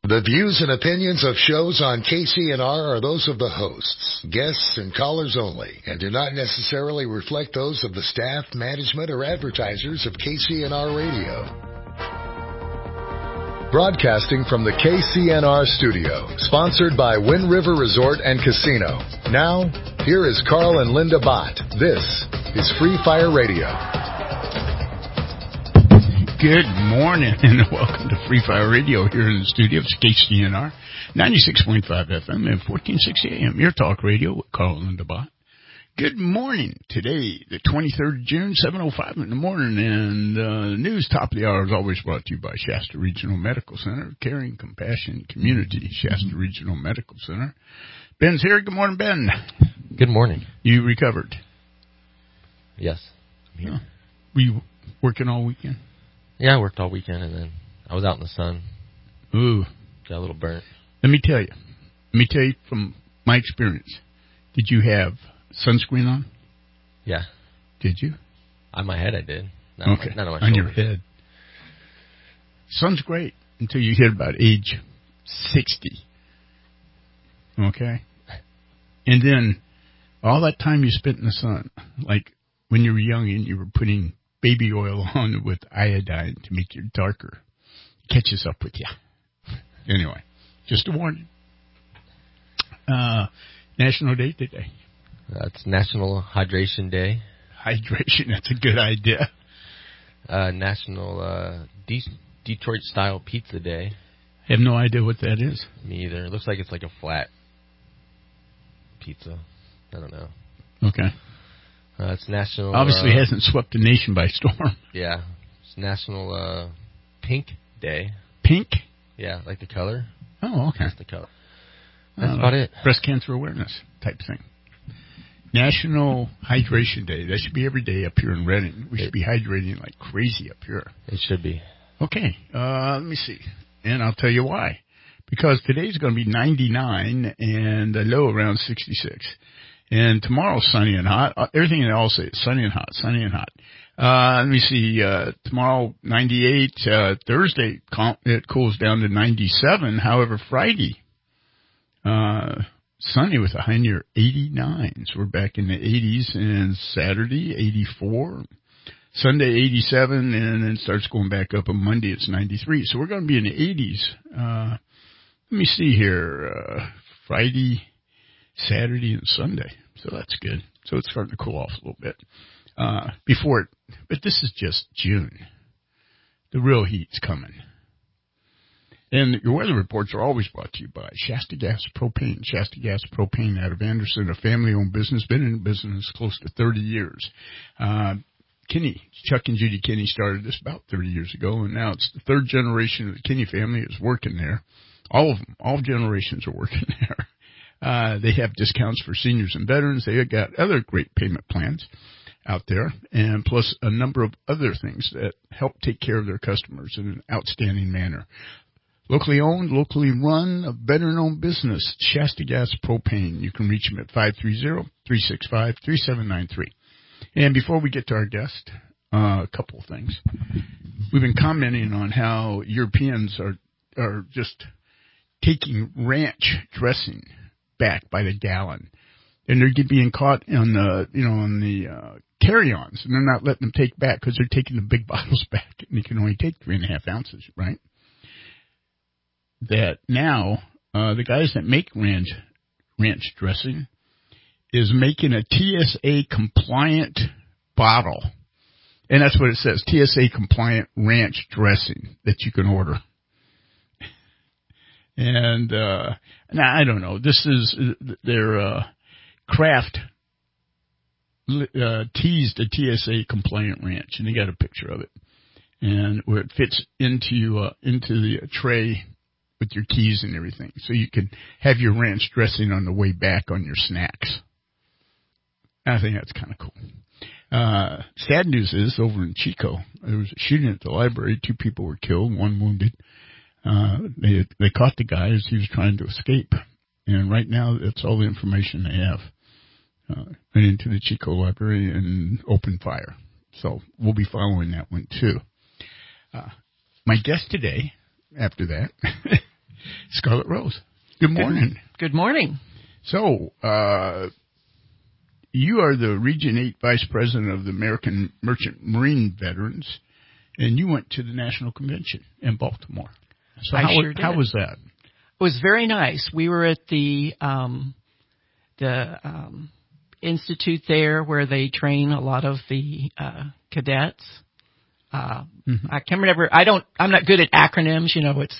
The views and opinions of shows on KCNR are those of the hosts, guests, and callers only, and do not necessarily reflect those of the staff, management, or advertisers of KCNR Radio. Broadcasting from the KCNR studio, sponsored by Wind River Resort and Casino. Now, here is Carl and Linda Bott. This is Free Fire Radio. Good morning and welcome to Free Fire Radio here in the studio of KCNR, 96.5 FM and 1460 AM, your talk radio with Carl and Linda Bott. Good morning. Today, the 23rd of June, 7:05 in the morning, and the news top of the hour is always brought to you by Shasta Regional Medical Center, Caring Compassion Community, Shasta Regional Medical Center. Ben's here. Good morning, Ben. Good morning. You recovered? Yes. I'm here. Were you working all weekend? Yeah, I worked all weekend, and then I was out in the sun. Ooh. Got a little burnt. Let me tell you from my experience, did you have sunscreen on? Yeah. Did you? On my head I did. Not okay. On my on shoulders. your head. Sun's great until you hit about age 60. Okay? And then all that time you spent in the sun, like when you were young and you were putting baby oil on with iodine to make you darker, it catches up with you. Anyway, just a warning. National Day today. It's National Hydration Day. Hydration, that's a good idea. National Detroit-style Pizza Day. I have no idea what that is. Me either. It looks like it's like a flat pizza. I don't know. Okay. It's National... Obviously hasn't swept the nation by storm. Yeah. It's National Pink Day. Pink? Yeah, like the color. Oh, okay. That's the color. That's about it. Breast cancer awareness type thing. National Hydration Day. That should be every day up here in Redding. We should be hydrating like crazy up here. It should be. Okay. Let me see. And I'll tell you why. Because today's going to be 99 and a low around 66. And tomorrow's sunny and hot. Everything they all say is sunny and hot, sunny and hot. Let me see. Tomorrow, 98. Thursday, it cools down to 97. However, Friday, sunny with a high near 89. So we're back in the 80s. And Saturday, 84. Sunday, 87. And then it starts going back up. On Monday, it's 93. So we're going to be in the 80s. Let me see here. Friday, Saturday, and Sunday. So that's good. So it's starting to cool off a little bit. But this is just June. The real heat's coming. And your weather reports are always brought to you by Shasta Gas Propane. Shasta Gas Propane out of Anderson, a family-owned business, been in business close to 30 years. Chuck and Judy Kinney started this about 30 years ago, and now it's the third generation of the Kinney family is working there. All of them, all generations are working there. They have discounts for seniors and veterans. They have got other great payment plans out there, and plus a number of other things that help take care of their customers in an outstanding manner. Locally owned, locally run, a veteran-owned business, Shasta Gas Propane. You can reach them at 530-365-3793. And before we get to our guest, a couple of things. We've been commenting on how Europeans are just taking ranch dressing back by the gallon, and they're being caught on the carry-ons, and they're not letting them take back because they're taking the big bottles back, and they can only take 3.5 ounces, right? That now the guys that make ranch dressing is making a TSA compliant bottle, and that's what it says: TSA compliant ranch dressing that you can order. And now I don't know. This is their Kraft teased a TSA compliant ranch, and they got a picture of it, and where it fits into the tray with your keys and everything, so you can have your ranch dressing on the way back on your snacks. I think that's kind of cool. Sad news is over in Chico, there was a shooting at the library. 2 people were killed, 1 wounded. They caught the guy as he was trying to escape. And right now, that's all the information they have. Went into the Chico Library and opened fire. So we'll be following that one, too. My guest today, after that, Scarlett Rose. Good morning. Good morning. So, you are the Region 8 Vice President of the American Merchant Marine Veterans, and you went to the National Convention in Baltimore. So Sure did. How was that? It was very nice. We were at the institute there where they train a lot of the cadets. I can't remember. I'm not good at acronyms. It's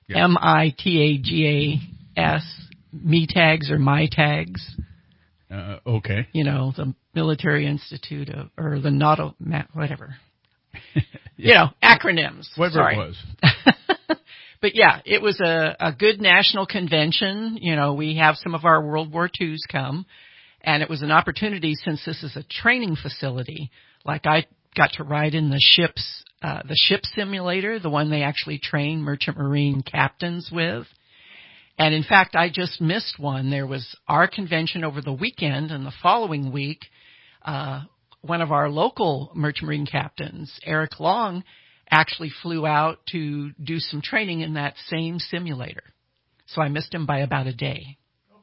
MITAGAS, MITAGs or MITAGs. Okay. The Military Institute or the NATO, whatever. Acronyms. Whatever Sorry. it was. But yeah, it was a good national convention. We have some of our World War IIs come, and it was an opportunity since this is a training facility. Like I got to ride in the ship simulator, the one they actually train merchant marine captains with. And in fact, I just missed one. There was our convention over the weekend, and the following week, one of our local merchant marine captains, Eric Long, actually flew out to do some training in that same simulator. So I missed him by about a day.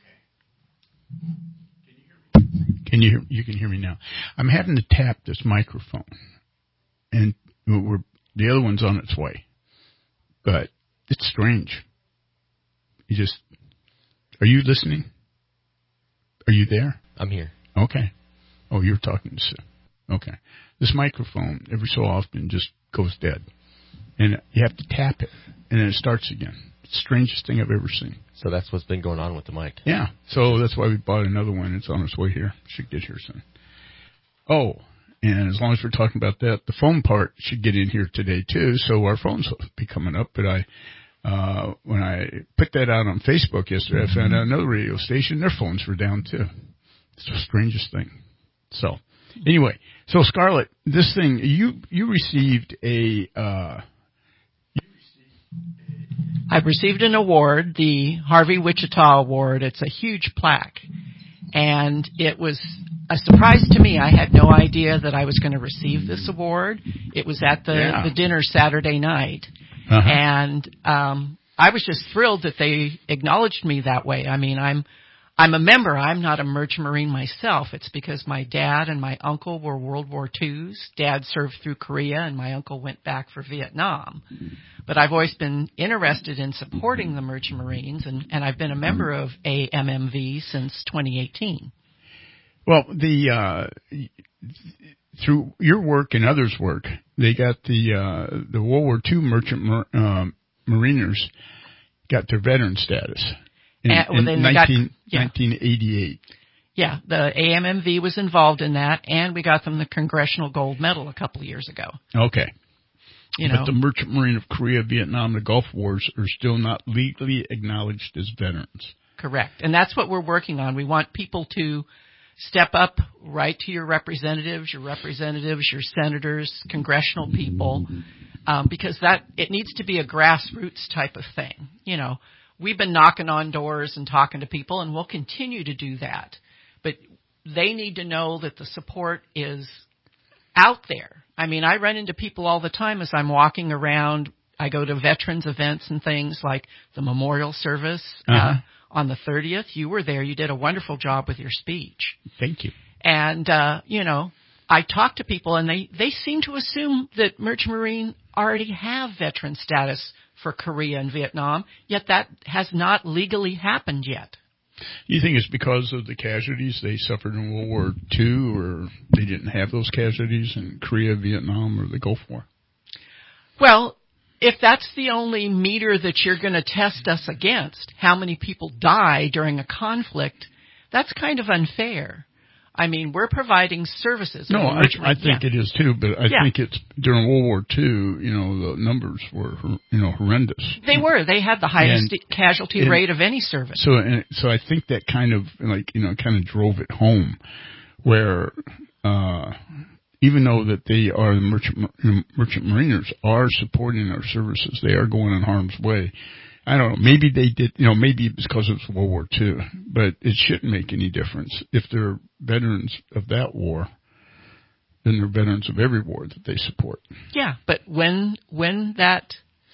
Okay. You can hear me now. I'm having to tap this microphone, and the other one's on its way. But it's strange. Are you listening? Are you there? I'm here. Okay. Oh, you're talking to Sue. Okay. This microphone, every so often, just goes dead. And you have to tap it, and then it starts again. It's the strangest thing I've ever seen. So that's what's been going on with the mic. Yeah. So that's why we bought another one. It's on its way here. Should get here soon. Oh, and as long as we're talking about that, the phone part should get in here today, too. So our phones will be coming up. But when I put that out on Facebook yesterday, I found out another radio station, their phones were down, too. It's the strangest thing. So, anyway, Scarlett, this thing, you received I've received an award, the Harvey Wichita Award. It's a huge plaque. And it was a surprise to me. I had no idea that I was going to receive this award. It was at the dinner Saturday night. Uh-huh. And I was just thrilled that they acknowledged me that way. I mean, I'm a member. I'm not a merchant marine myself. It's because my dad and my uncle were World War IIs. Dad served through Korea, and my uncle went back for Vietnam. But I've always been interested in supporting the merchant marines, and I've been a member of AMMV since 2018. Well, through your work and others' work, they got the World War II merchant mariners got their veteran status. In 1988. Yeah, the AMMV was involved in that, and we got them the Congressional Gold Medal a couple of years ago. Okay. But the Merchant Marine of Korea, Vietnam, and the Gulf Wars are still not legally acknowledged as veterans. Correct. And that's what we're working on. We want people to step up, write to your representatives, your senators, congressional people, because it needs to be a grassroots type of thing. We've been knocking on doors and talking to people, and we'll continue to do that. But they need to know that the support is out there. I mean, I run into people all the time as I'm walking around. I go to veterans events and things like the memorial service on the 30th. You were there. You did a wonderful job with your speech. Thank you. And, I talk to people, and they seem to assume that Merchant Marine already have veteran status for Korea and Vietnam, yet that has not legally happened yet. You think it's because of the casualties they suffered in World War II, or they didn't have those casualties in Korea, Vietnam, or the Gulf War? Well, if that's the only meter that you're going to test us against, how many people die during a conflict, that's kind of unfair. I mean, we're providing services. No, I think it is too, but I think it's during World War II, the numbers were, horrendous. They were. They had the highest casualty rate of any service. So I think that kind of drove it home, where even though that they are the merchant mariners are supporting our services, they are going in harm's way. I don't know. Maybe they did, maybe it's because it's World War II, but it shouldn't make any difference. If they're veterans of that war, then they're veterans of every war that they support. Yeah, but when that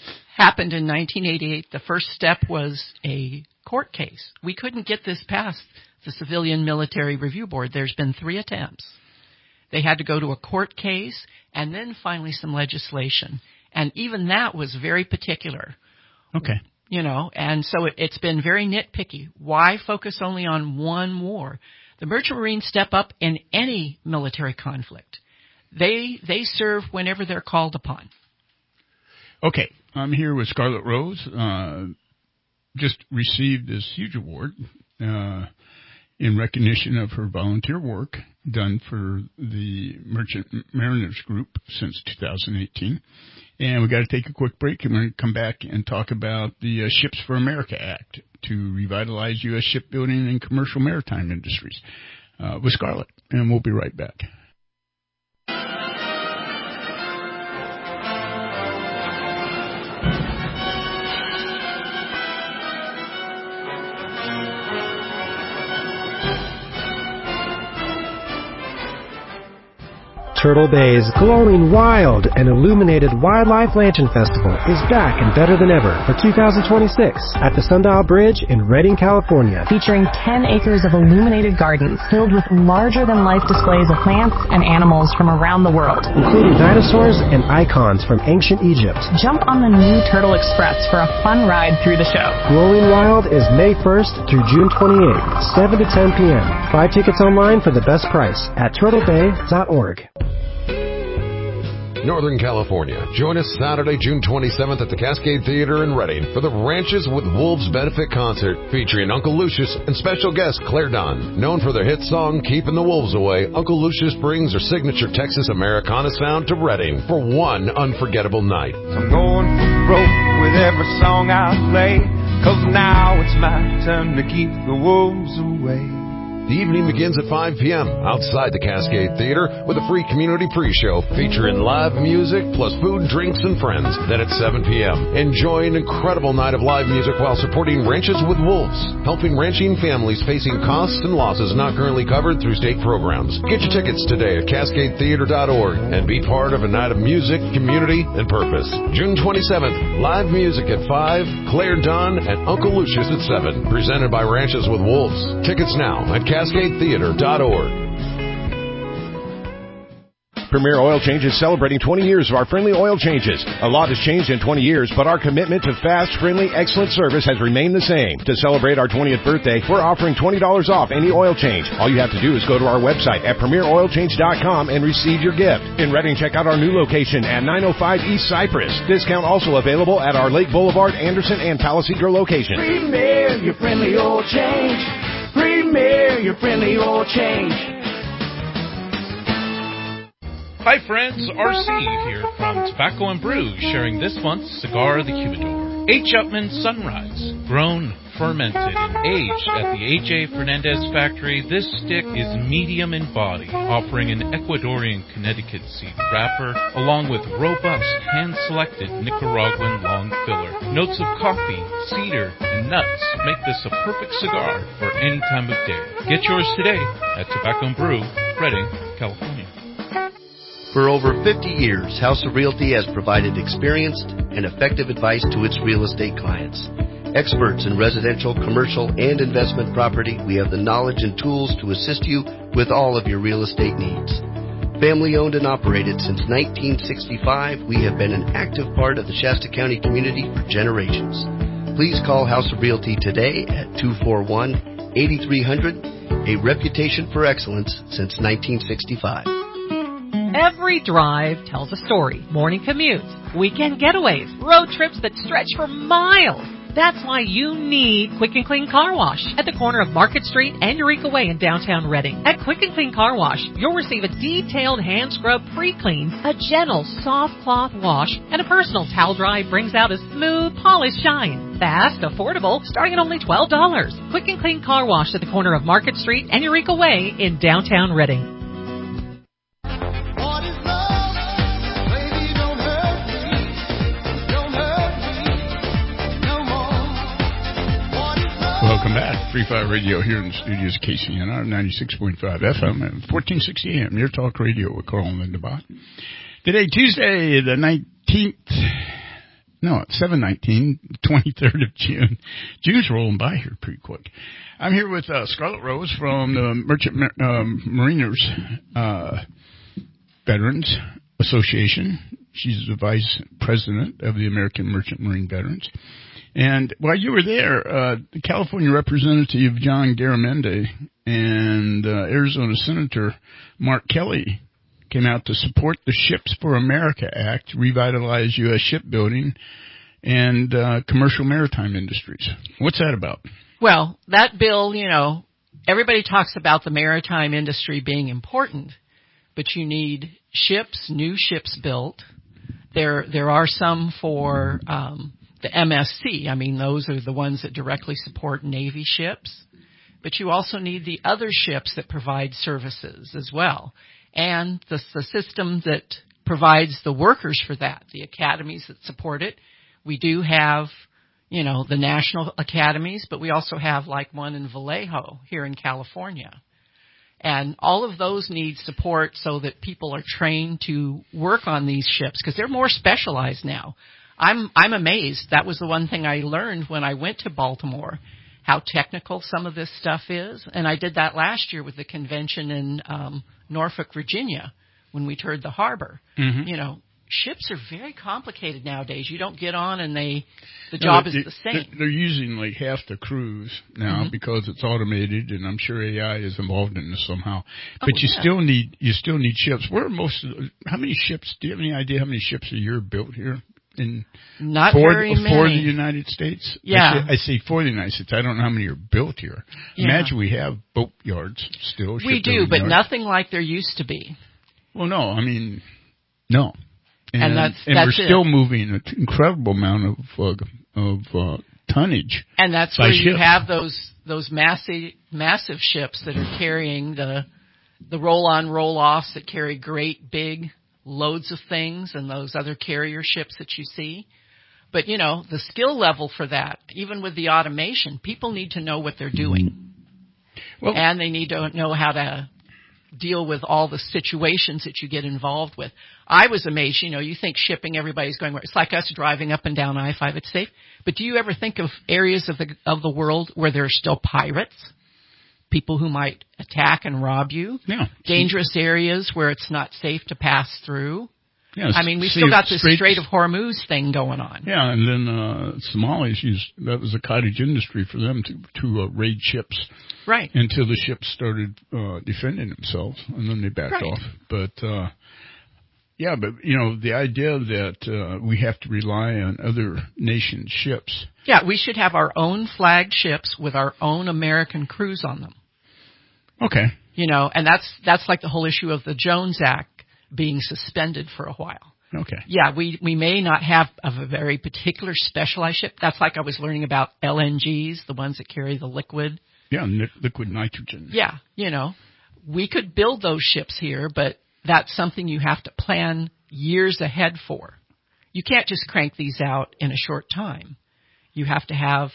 happened in 1988. The first step was a court case. We couldn't get this past the Civilian Military Review Board. There's been 3 attempts. They had to go to a court case and then finally some legislation. And even that was very particular. Okay. You know, and so it's been very nitpicky. Why focus only on one war? The Merchant Marines step up in any military conflict. They serve whenever they're called upon. Okay. I'm here with Scarlett Rose. Just received this huge award in recognition of her volunteer work done for the Merchant Mariners Group since 2018. And we got to take a quick break, and we're going to come back and talk about the Ships for America Act to revitalize U.S. shipbuilding and commercial maritime industries with Scarlett. And we'll be right back. Turtle Bay's glowing, wild, and illuminated Wildlife Lantern Festival is back and better than ever for 2026 at the Sundial Bridge in Redding, California. Featuring 10 acres of illuminated gardens filled with larger-than-life displays of plants and animals from around the world, including dinosaurs and icons from ancient Egypt. Jump on the new Turtle Express for a fun ride through the show. Glowing Wild is May 1st through June 28th, 7 to 10 p.m. Buy tickets online for the best price at turtlebay.org. Northern California. Join us Saturday, June 27th at the Cascade Theater in Redding for the Ranches with Wolves benefit concert featuring Uncle Lucius and special guest Claire Dunn. Known for their hit song Keeping the Wolves Away, Uncle Lucius brings her signature Texas Americana sound to Redding for one unforgettable night. I'm going for broke with every song I play, 'cause now it's my turn to keep the wolves away. The evening begins at 5 p.m. outside the Cascade Theater with a free community pre-show featuring live music plus food, drinks, and friends. Then at 7 p.m., enjoy an incredible night of live music while supporting Ranches with Wolves, helping ranching families facing costs and losses not currently covered through state programs. Get your tickets today at CascadeTheater.org and be part of a night of music, community, and purpose. June 27th, live music at 5, Claire Dunn and Uncle Lucius at 7, presented by Ranches with Wolves. Tickets now at CascadeTheater.org. Premier Oil Change is celebrating 20 years of our friendly oil changes. A lot has changed in 20 years, but our commitment to fast, friendly, excellent service has remained the same. To celebrate our 20th birthday, we're offering $20 off any oil change. All you have to do is go to our website at premieroilchange.com and receive your gift. In Redding, check out our new location at 905 East Cypress. Discount also available at our Lake Boulevard, Anderson, and Palisadro locations. Premier, your friendly oil change. Premier, your friendly oil change. Hi friends, RC here from Tobacco and Brew, sharing this month's Cigar of the Humidor. H. Upmann Sunrise, grown, fermented, and aged at the A.J. Fernandez factory, this stick is medium in body, offering an Ecuadorian Connecticut seed wrapper, along with robust, hand-selected Nicaraguan long filler. Notes of coffee, cedar, and nuts make this a perfect cigar for any time of day. Get yours today at Tobacco and Brew, Redding, California. For over 50 years, House of Realty has provided experienced and effective advice to its real estate clients. Experts in residential, commercial, and investment property, we have the knowledge and tools to assist you with all of your real estate needs. Family owned and operated since 1965, we have been an active part of the Shasta County community for generations. Please call House of Realty today at 241-8300, a reputation for excellence since 1965. Every drive tells a story. Morning commutes, weekend getaways, road trips that stretch for miles. That's why you need Quick and Clean Car Wash at the corner of Market Street and Eureka Way in downtown Redding. At Quick and Clean Car Wash, you'll receive a detailed hand scrub pre-clean, a gentle soft cloth wash, and a personal towel dry brings out a smooth, polished shine. Fast, affordable, starting at only $12. Quick and Clean Car Wash at the corner of Market Street and Eureka Way in downtown Redding. Welcome back. 3-5 Radio here in the studios of KCNR, 96.5 FM and 1460 AM. Your talk radio with Carl and Linda Bott. Today, Tuesday, the 19th No, 7/19, 23rd of June. June's rolling by here pretty quick. I'm here with Scarlett Rose from the Merchant Mariners Veterans Association. She's the vice president of the American Merchant Marine Veterans. And while you were there, the California Representative John Garamendi and Arizona Senator Mark Kelly came out to support the Ships for America Act, revitalize U.S. shipbuilding and commercial maritime industries. What's that about? Well, that bill, you know, everybody talks about the maritime industry being important, but you need ships, new ships built. There are some for the MSC. I mean, those are the ones that directly support Navy ships. But you also need the other ships that provide services as well. And the system that provides the workers for that, the academies that support it. We do have, you know, the national academies, but we also have like one in Vallejo here in California. And all of those need support so that people are trained to work on these ships because they're more specialized now. I'm amazed. That was the one thing I learned when I went to Baltimore, how technical some of this stuff is. And I did that last year with the convention in Norfolk, Virginia, when we toured the harbor. Mm-hmm. You know, ships are very complicated nowadays. You don't get on and the job is the same. They're using like half the crews now because it's automated, and I'm sure AI is involved in this somehow. But you still need ships. How many ships? Do you have any idea how many ships a year built here? Very many. For the United States? Yeah. I say for the United States. I don't know how many are built here. Yeah. Imagine we have boat yards still. We do, but nothing like there used to be. Well, no. I mean, no. And that's we're still moving an incredible amount of tonnage. And that's where you have those massive ships that are carrying the roll-on, roll-offs that carry great big loads of things, and those other carrier ships that you see. But, you know, the skill level for that, even with the automation, people need to know what they're doing. Well, and they need to know how to deal with all the situations that you get involved with. I was amazed. You know, you think shipping, everybody's going, it's like us driving up and down I-5, it's safe. But do you ever think of areas of the world where there are still pirates? People who might attack and rob you. Yeah. Dangerous areas where it's not safe to pass through. Yeah, I mean, we still got this Strait of Hormuz thing going on. Yeah, and then Somalis that was a cottage industry for them to raid ships. Right. Until the ships started defending themselves, and then they backed off. But, yeah, but, you know, the idea that we have to rely on other nations' ships. Yeah, we should have our own flagged ships with our own American crews on them. Okay. You know, and that's like the whole issue of the Jones Act being suspended for a while. Okay. Yeah, we may not have a very particular specialized ship. That's like I was learning about LNGs, the ones that carry the liquid. Yeah, liquid nitrogen. Yeah, you know, we could build those ships here, but that's something you have to plan years ahead for. You can't just crank these out in a short time. You have to have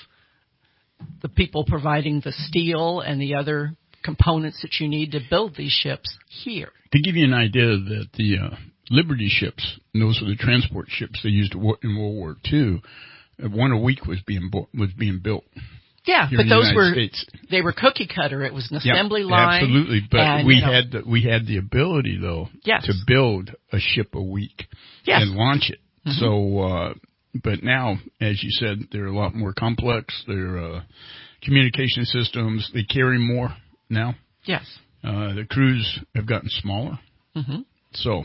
the people providing the steel and the other components that you need to build these ships here. To give you an idea that the Liberty ships, and those were the transport ships they used in World War II, one a week was being built. Yeah, but those they were cookie cutter. It was an assembly line. Absolutely, but we had the ability though to build a ship a week and launch it. Mm-hmm. So, but now, as you said, they're a lot more complex. They're communication systems. They carry more now. Yes. The crews have gotten smaller. Mm-hmm. So,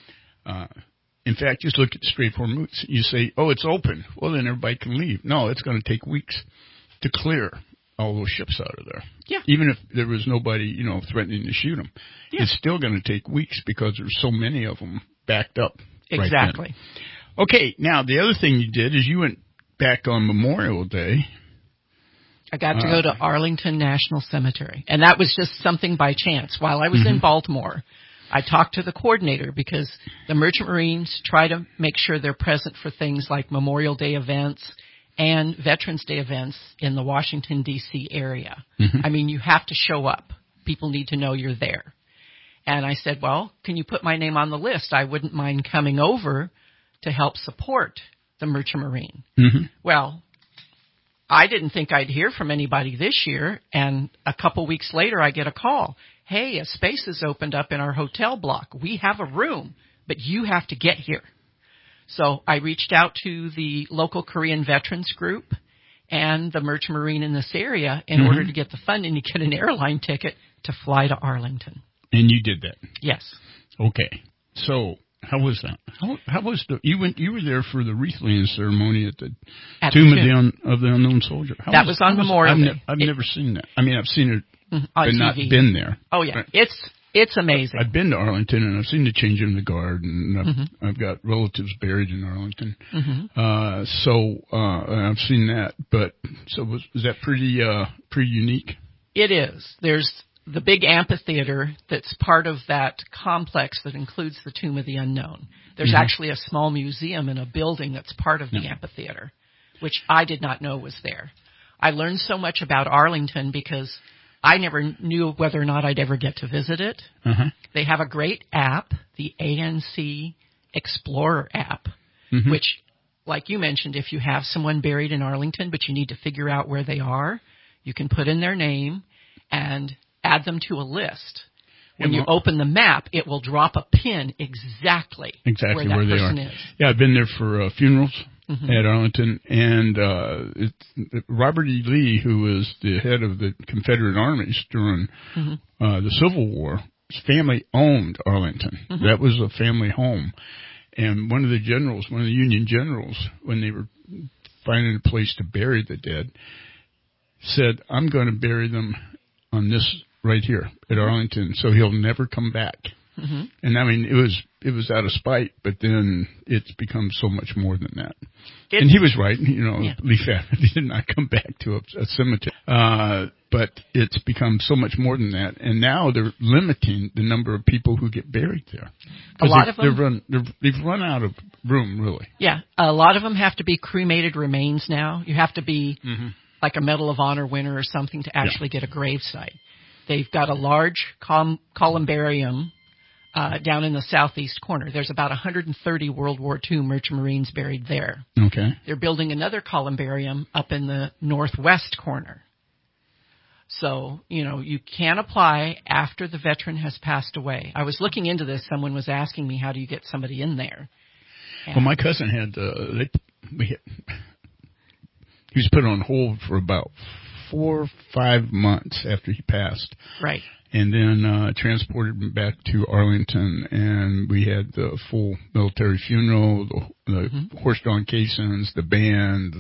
in fact, just look at the Strait of Hormuz. You say, "Oh, it's open." Well, then everybody can leave. No, it's going to take weeks to clear all those ships out of there. Yeah. Even if there was nobody, you know, threatening to shoot them, it's still going to take weeks because there's so many of them backed up. Exactly. Right then. Okay. Now, the other thing you did is you went back on Memorial Day. I got to go to Arlington National Cemetery, and that was just something by chance. While I was in Baltimore, I talked to the coordinator because the Merchant Marines try to make sure they're present for things like Memorial Day events and Veterans Day events in the Washington, D.C. area. Mm-hmm. I mean, you have to show up. People need to know you're there. And I said, well, can you put my name on the list? I wouldn't mind coming over to help support the Merchant Marine. Mm-hmm. Well, I didn't think I'd hear from anybody this year, and a couple weeks later I get a call. Hey, a space has opened up in our hotel block. We have a room, but you have to get here. So I reached out to the local Korean veterans group and the Merchant Marine in this area in order to get the funding to get an airline ticket to fly to Arlington. And you did that? Yes. Okay. So how was that? How was you were there for the wreath laying ceremony at the tomb of the unknown soldier. That was on Memorial Day. I've never seen that. I mean, I've seen it, on but TV. not been there. Oh yeah, right. It's amazing. I've been to Arlington and I've seen the change in the guard, and I've got relatives buried in Arlington. So I've seen that. But so was that pretty unique? It is. There's the big amphitheater that's part of that complex that includes the Tomb of the Unknown. There's actually a small museum in a building that's part of the amphitheater, which I did not know was there. I learned so much about Arlington because I never knew whether or not I'd ever get to visit it. They have a great app, the ANC Explorer app, which, like you mentioned, if you have someone buried in Arlington but you need to figure out where they are, you can put in their name and add them to a list. When you open the map, it will drop a pin exactly where that person is. Yeah, I've been there for funerals at Arlington, and Robert E. Lee, who was the head of the Confederate armies during the Civil War, his family owned Arlington. That was a family home. And one of the Union generals, when they were finding a place to bury the dead, said, I'm going to bury them on this right here at Arlington, so he'll never come back. And I mean, it was out of spite, but then it's become so much more than that. And he was right, Lee family did not come back to a cemetery. But it's become so much more than that, and now they're limiting the number of people who get buried there. A lot of them they've run out of room, really. Yeah, a lot of them have to be cremated remains now. You have to be like a Medal of Honor winner or something to actually get a gravesite. They've got a large columbarium down in the southeast corner. There's about 130 World War II Merchant Marines buried there. Okay. They're building another columbarium up in the northwest corner. So, you can apply after the veteran has passed away. I was looking into this. Someone was asking me, how do you get somebody in there? And well, my cousin had, he was put on hold for about 4 or 5 months after he passed. Right. And then transported him back to Arlington, and we had the full military funeral, the horse-drawn caissons, the band,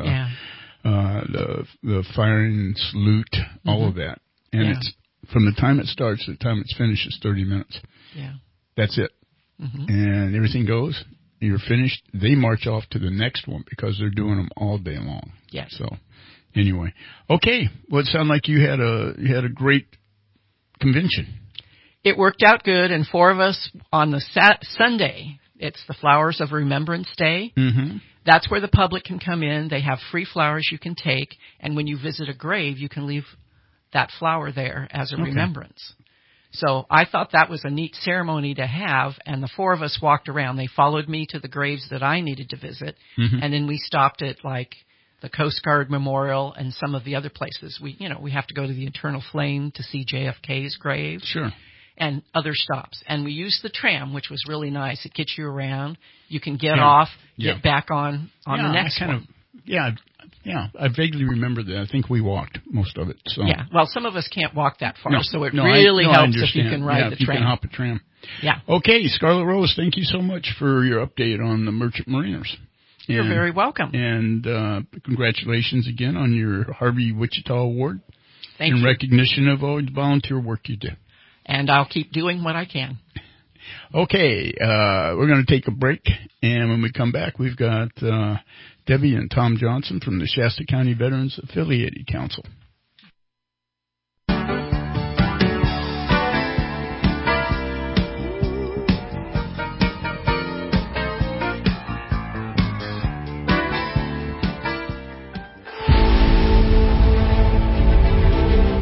the firing salute, all of that. And it's from the time it starts to the time it's finished is 30 minutes. Yeah. That's it. And everything goes. You're finished. They march off to the next one because they're doing them all day long. Yeah. So anyway, okay. Well, it sounded like you had a great convention. It worked out good, and 4 of us on the Sunday. It's the Flowers of Remembrance Day. That's where the public can come in. They have free flowers you can take, and when you visit a grave, you can leave that flower there as a remembrance. So I thought that was a neat ceremony to have, and the 4 of us walked around. They followed me to the graves that I needed to visit, and then we stopped at like the Coast Guard Memorial and some of the other places. We have to go to the Eternal Flame to see JFK's grave. Sure. And other stops. And we used the tram, which was really nice. It gets you around. You can get off, get back on the next one. I vaguely remember that. I think we walked most of it. So. Yeah, well, some of us can't walk that far, so it really helps if you can ride the tram. You can hop a tram. Yeah. Okay, Scarlet Rose, thank you so much for your update on the Merchant Mariners. You're very welcome. And congratulations again on your Harvey Wichita Award. Thank you. In recognition of all the volunteer work you do. And I'll keep doing what I can. Okay, we're going to take a break, and when we come back, we've got Debbie and Tom Johnson from the Shasta County Veterans Affiliated Council.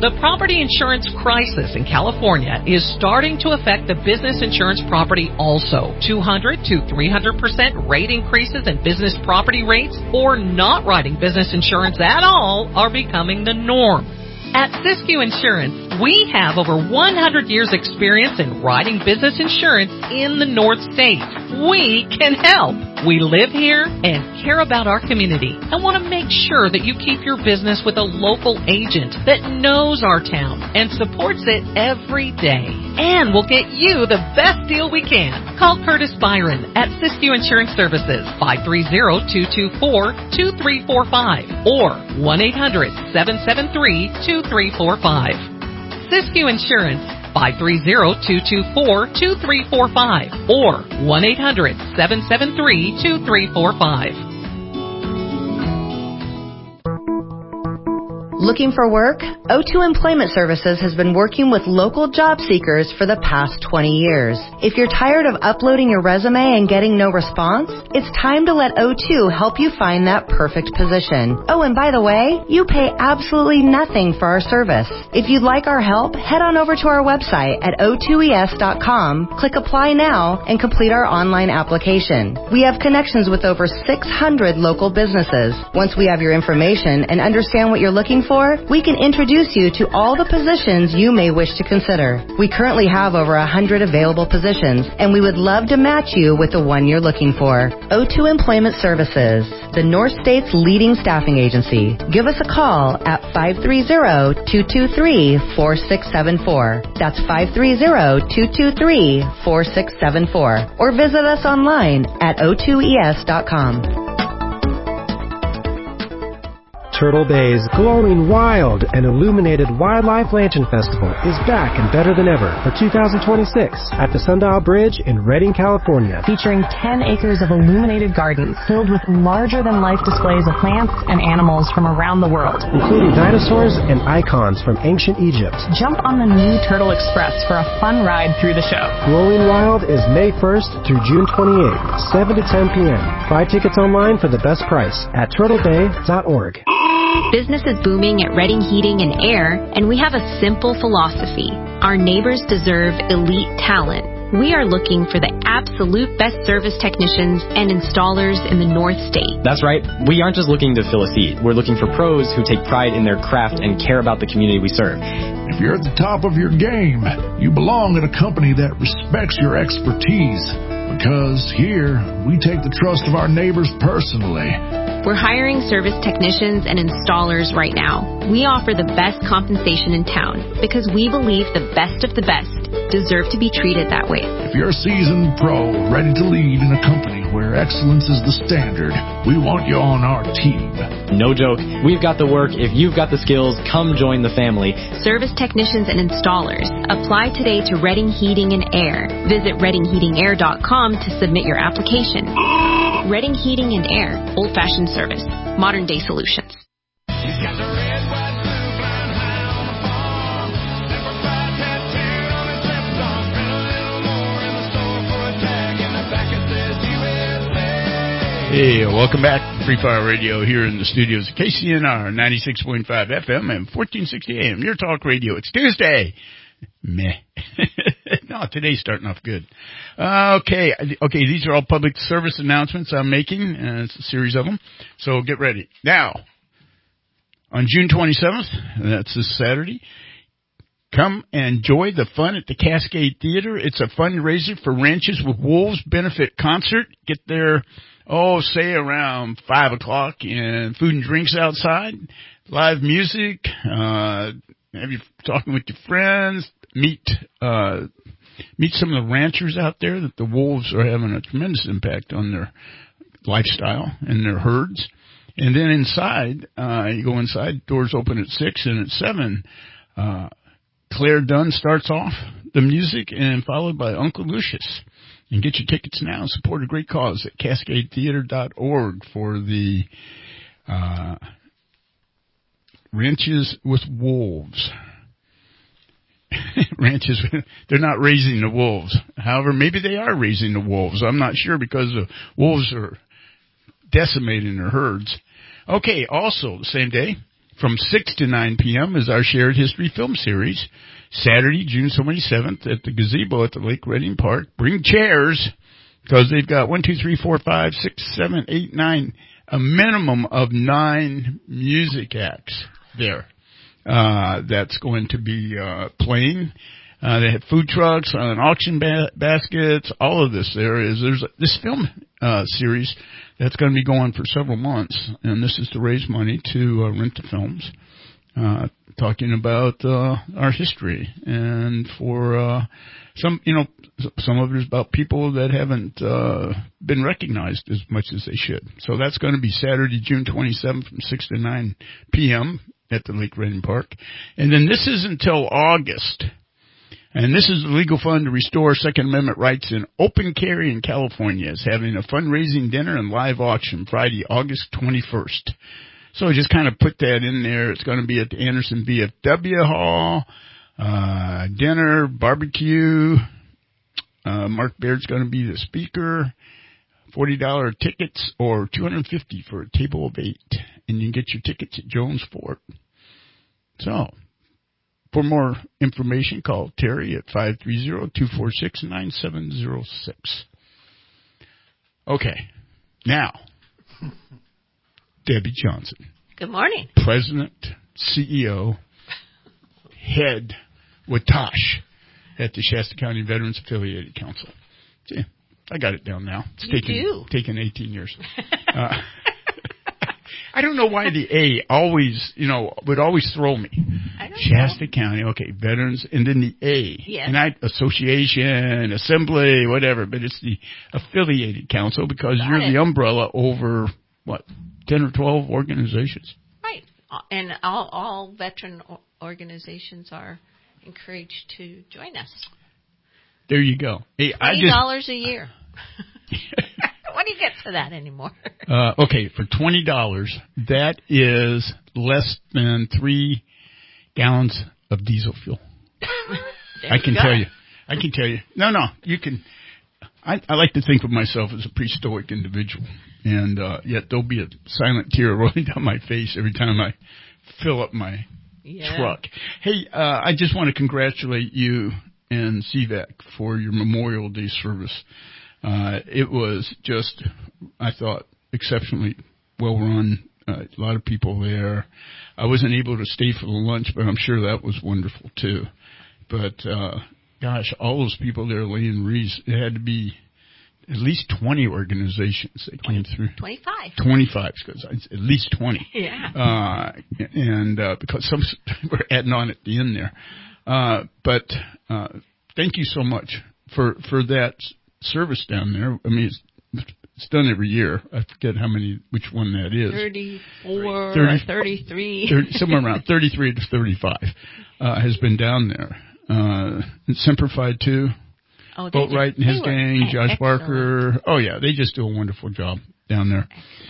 The property insurance crisis in California is starting to affect the business insurance property also. 200 to 300% rate increases in business property rates or not writing business insurance at all are becoming the norm. At Siskiyou Insurance, we have over 100 years experience in writing business insurance in the North State. We can help. We live here and care about our community and want to make sure that you keep your business with a local agent that knows our town and supports it every day. And we'll get you the best deal we can. Call Curtis Byron at Siskiyou Insurance Services, 530-224-2345 or 1-800-773-2345. Siskiyou Insurance, 530-224-2345 or 1-800-773-2345. Looking for work? O2 Employment Services has been working with local job seekers for the past 20 years. If you're tired of uploading your resume and getting no response, it's time to let O2 help you find that perfect position. Oh, and by the way, you pay absolutely nothing for our service. If you'd like our help, head on over to our website at o2es.com, click Apply Now, and complete our online application. We have connections with over 600 local businesses. Once we have your information and understand what you're looking for, we can introduce you to all the positions you may wish to consider. We currently have over 100 available positions, and we would love to match you with the one you're looking for. O2 Employment Services, the North State's leading staffing agency. Give us a call at 530-223-4674. That's 530-223-4674. Or visit us online at o2es.com. Turtle Bay's glowing, wild, and illuminated Wildlife Lantern Festival is back and better than ever for 2026 at the Sundial Bridge in Redding, California. Featuring 10 acres of illuminated gardens filled with larger-than-life displays of plants and animals from around the world, including dinosaurs and icons from ancient Egypt. Jump on the new Turtle Express for a fun ride through the show. Glowing Wild is May 1st through June 28th, 7 to 10 p.m. Buy tickets online for the best price at turtlebay.org. Business is booming at Redding Heating and Air, and we have a simple philosophy. Our neighbors deserve elite talent. We are looking for the absolute best service technicians and installers in the North State. That's right. We aren't just looking to fill a seat. We're looking for pros who take pride in their craft and care about the community we serve. If you're at the top of your game, you belong at a company that respects your expertise. Because here, we take the trust of our neighbors personally. We're hiring service technicians and installers right now. We offer the best compensation in town because we believe the best of the best deserve to be treated that way. If you're a seasoned pro ready to lead in a company where excellence is the standard, we want you on our team. No joke. We've got the work. If you've got the skills, come join the family. Service technicians and installers. Apply today to Redding Heating and Air. Visit reddingheatingair.com to submit your application. Redding Heating and Air. Old-fashioned service. Modern-day solutions. Hey, welcome back to Free Fire Radio here in the studios of KCNR 96.5 FM and 1460 AM. Your talk radio. It's Tuesday. Meh. No, today's starting off good. Okay, these are all public service announcements I'm making, and it's a series of them. So get ready. Now, on June 27th, that's this Saturday, come and enjoy the fun at the Cascade Theater. It's a fundraiser for Ranches with Wolves benefit concert. Get there, say around 5 o'clock, and food and drinks outside, live music, have you talking with your friends, meet some of the ranchers out there that the wolves are having a tremendous impact on their lifestyle and their herds. And then inside, you go inside, doors open at 6 and at 7, Claire Dunn starts off the music and followed by Uncle Lucius. And get your tickets now and support a great cause at cascadetheater.org for the Ranches with Wolves. Ranches, they're not raising the wolves. However, maybe they are raising the wolves. I'm not sure because the wolves are decimating their herds. Okay, also the same day, from 6 to 9 p.m. is our Shared History Film Series. Saturday, June 27th at the gazebo at the Lake Reading Park. Bring chairs, because they've got 1, 2, 3, 4, 5, 6, 7, 8, 9, a minimum of 9 music acts there. That's going to be playing. They have food trucks and auction baskets. All of this there's this film series that's going to be going for several months, and this is to raise money to rent the films, talking about our history, and for some of it is about people that haven't been recognized as much as they should. So that's going to be Saturday, June 27th from 6 to 9 p.m. at the Lake Reading Park. And then this is until August. And this is the Legal Fund to Restore Second Amendment Rights in Open Carry in California. Is having a fundraising dinner and live auction Friday, August 21st. So I just kind of put that in there. It's going to be at the Anderson VFW Hall, dinner, barbecue. Mark Baird's going to be the speaker. $40 tickets or $250 for a table of 8. And you can get your tickets at Jones Fort. So, for more information, call Terry at 530-246-9706. Okay. Now, Debbie Johnson. Good morning. President, CEO, head with Tosh at the Shasta County Veterans Affiliated Council. See, I got it down now. It's taken 18 years. I don't know why the A always, would always throw me. Shasta County, okay, veterans, and then the A. Yes. And association, assembly, whatever, but it's the affiliated council because you're the umbrella over, 10 or 12 organizations? Right. And all veteran organizations are encouraged to join us. There you go. Hey, $20 a year. What do you get for that anymore? Okay, for $20, that is less than 3 gallons of diesel fuel. I can tell you. No, you can. I like to think of myself as a pretty stoic individual, and yet there'll be a silent tear rolling down my face every time I fill up my truck. Hey, I just want to congratulate you and CVAC for your Memorial Day service. It was just, I thought, exceptionally well run. A lot of people there. I wasn't able to stay for the lunch, but I'm sure that was wonderful too. But, gosh, all those people there laying wreaths, it had to be at least 20 organizations that came through. 25, because it's at least 20. Yeah. And because some were adding on at the end there. But thank you so much for that service down there. I mean, it's done every year. I forget which one that is. 34 or 33. Somewhere around 33 to 35 has been down there. Simplified too. Oh, Boatwright and his gang, Josh excellent. Barker. Oh yeah, they just do a wonderful job down there.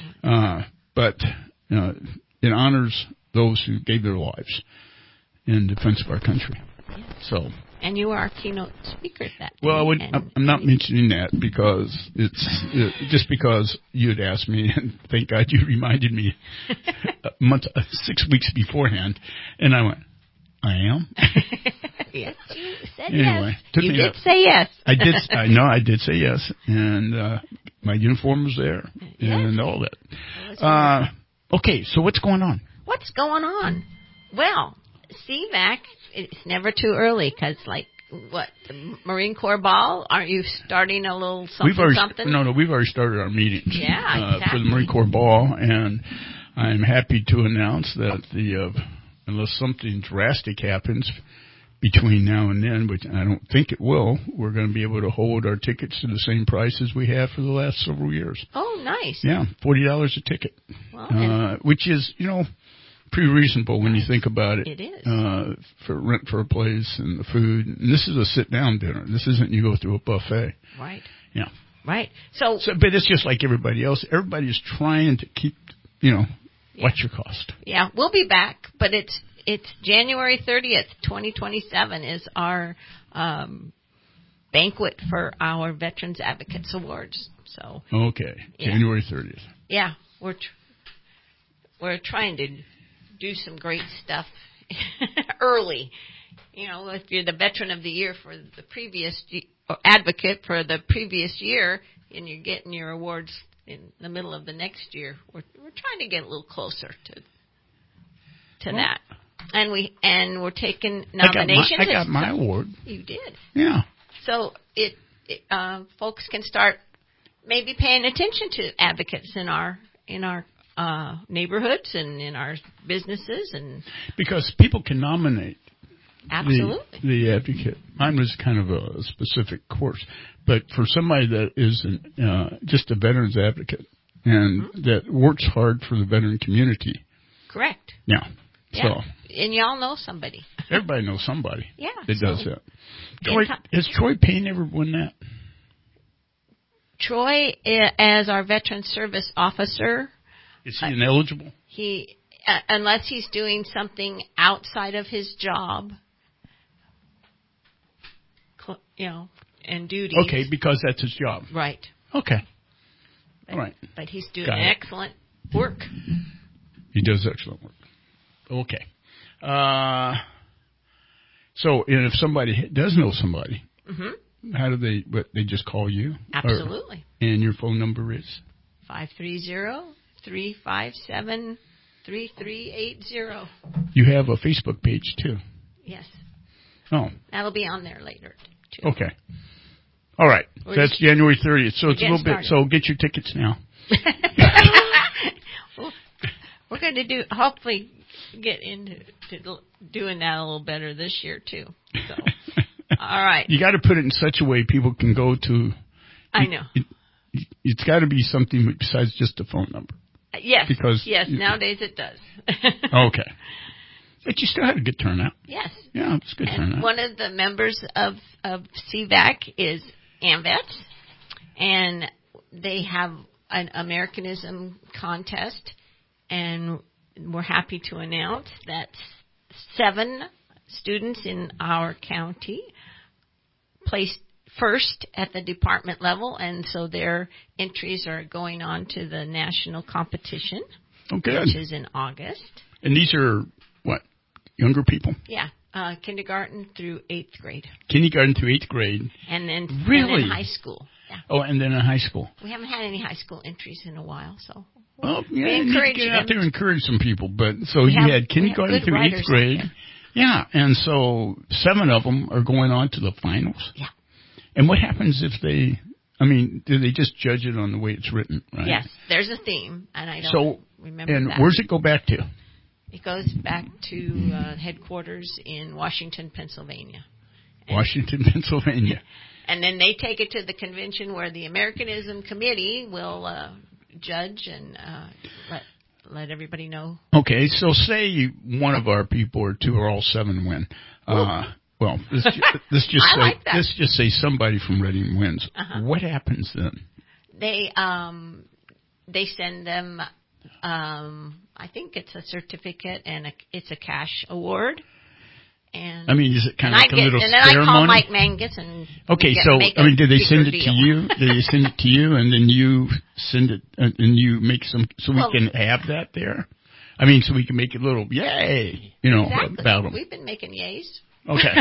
But it honors those who gave their lives in defense of our country. So. And you are our keynote speaker at that. Well, I'm not mentioning that because it's just because you had asked me, and thank God you reminded me 6 weeks beforehand, and I went, I am? Yes, you said anyway, yes. You did say yes. I did say yes, and my uniform was there, and all that. Okay, so what's going on? What's going on? Well, CVAC, it's never too early because, the Marine Corps Ball? Aren't you starting a little something? No, we've already started our meetings. Yeah, exactly. For the Marine Corps Ball, and I'm happy to announce that unless something drastic happens between now and then, which I don't think it will, we're going to be able to hold our tickets to the same price as we have for the last several years. Oh, nice. Yeah, $40 a ticket, which is, pretty reasonable when you think about it. It is. For rent for a place and the food. And this is a sit-down dinner. This isn't you go through a buffet. Right. Yeah. Right. So but it's just like everybody else. Everybody's trying to keep, what's your cost? Yeah, we'll be back, but it's January 30th, 2027 is our banquet for our Veterans Advocates Awards. So. Okay. January 30th. Yeah, we're trying to do some great stuff early. You know, if you're the Veteran of the Year for the previous or advocate for the previous year, and you're getting your awards in the middle of the next year, we're trying to get a little closer to that. And we're taking nominations. I got my award. You did. Yeah. So folks can start maybe paying attention to advocates in our neighborhoods and in our businesses, and because people can nominate. Absolutely. The advocate. Mine was kind of a specific course, but for somebody that isn't just a veterans advocate and that works hard for the veteran community. Correct. Yeah. Yeah. So. And y'all know somebody. Everybody knows somebody. Yeah. That does that. Has Troy Payne ever won that? Troy, as our veteran service officer. Is he ineligible? He, unless he's doing something outside of his job, and duties. Okay, because that's his job. Right. Okay. All right. But he's doing excellent work. He does excellent work. Okay. So, and if somebody does know somebody, how do they? What, they just call you? Absolutely. And your phone number is 530-357-3380. You have a Facebook page too. Yes. Oh. That'll be on there later too. Okay. All right. That's January 30th. So it's a little bit. So get your tickets now. We're going to hopefully get into doing that a little better this year too. So, all right. You got to put it in such a way people can go to. I know. It's got to be something besides just a phone number. Yes. Because nowadays it does. Okay. But you still had a good turnout. Yes. Yeah, it's a good turnout. One of the members of CVAC is AMVETS, and they have an Americanism contest, and we're happy to announce that 7 students in our county placed first at the department level, and so their entries are going on to the national competition, which is in August. And these are, what, younger people? Yeah, kindergarten through 8th grade. Kindergarten through 8th grade. And then, really? And then high school. Yeah. Oh, and then in high school. We haven't had any high school entries in a while, so... Well, yeah, we you encourage need to get them. out there and encourage some people. But so you had kindergarten through 8th grade. Yeah, and so 7 of them are going on to the finals. Yeah. And what happens if do they just judge it on the way it's written, right? Yes, there's a theme, and I don't remember and that. Where's it go back to? It goes back to headquarters in Washington, Pennsylvania. Washington, Pennsylvania. And then they take it to the convention where the Americanism Committee will judge and let everybody know. Okay, so say one of our people or 2 or all 7 win. Well, let's just say somebody from Reading wins. What happens then? They send them. I think it's a certificate and it's a cash award. And is it kind of like a little ceremony? And then I call Mike Mangus and do they send it to you? Do they send it to you and then you send it and you make some we can have that there? So we can make a little yay, exactly. about them. We've been making yays. Okay.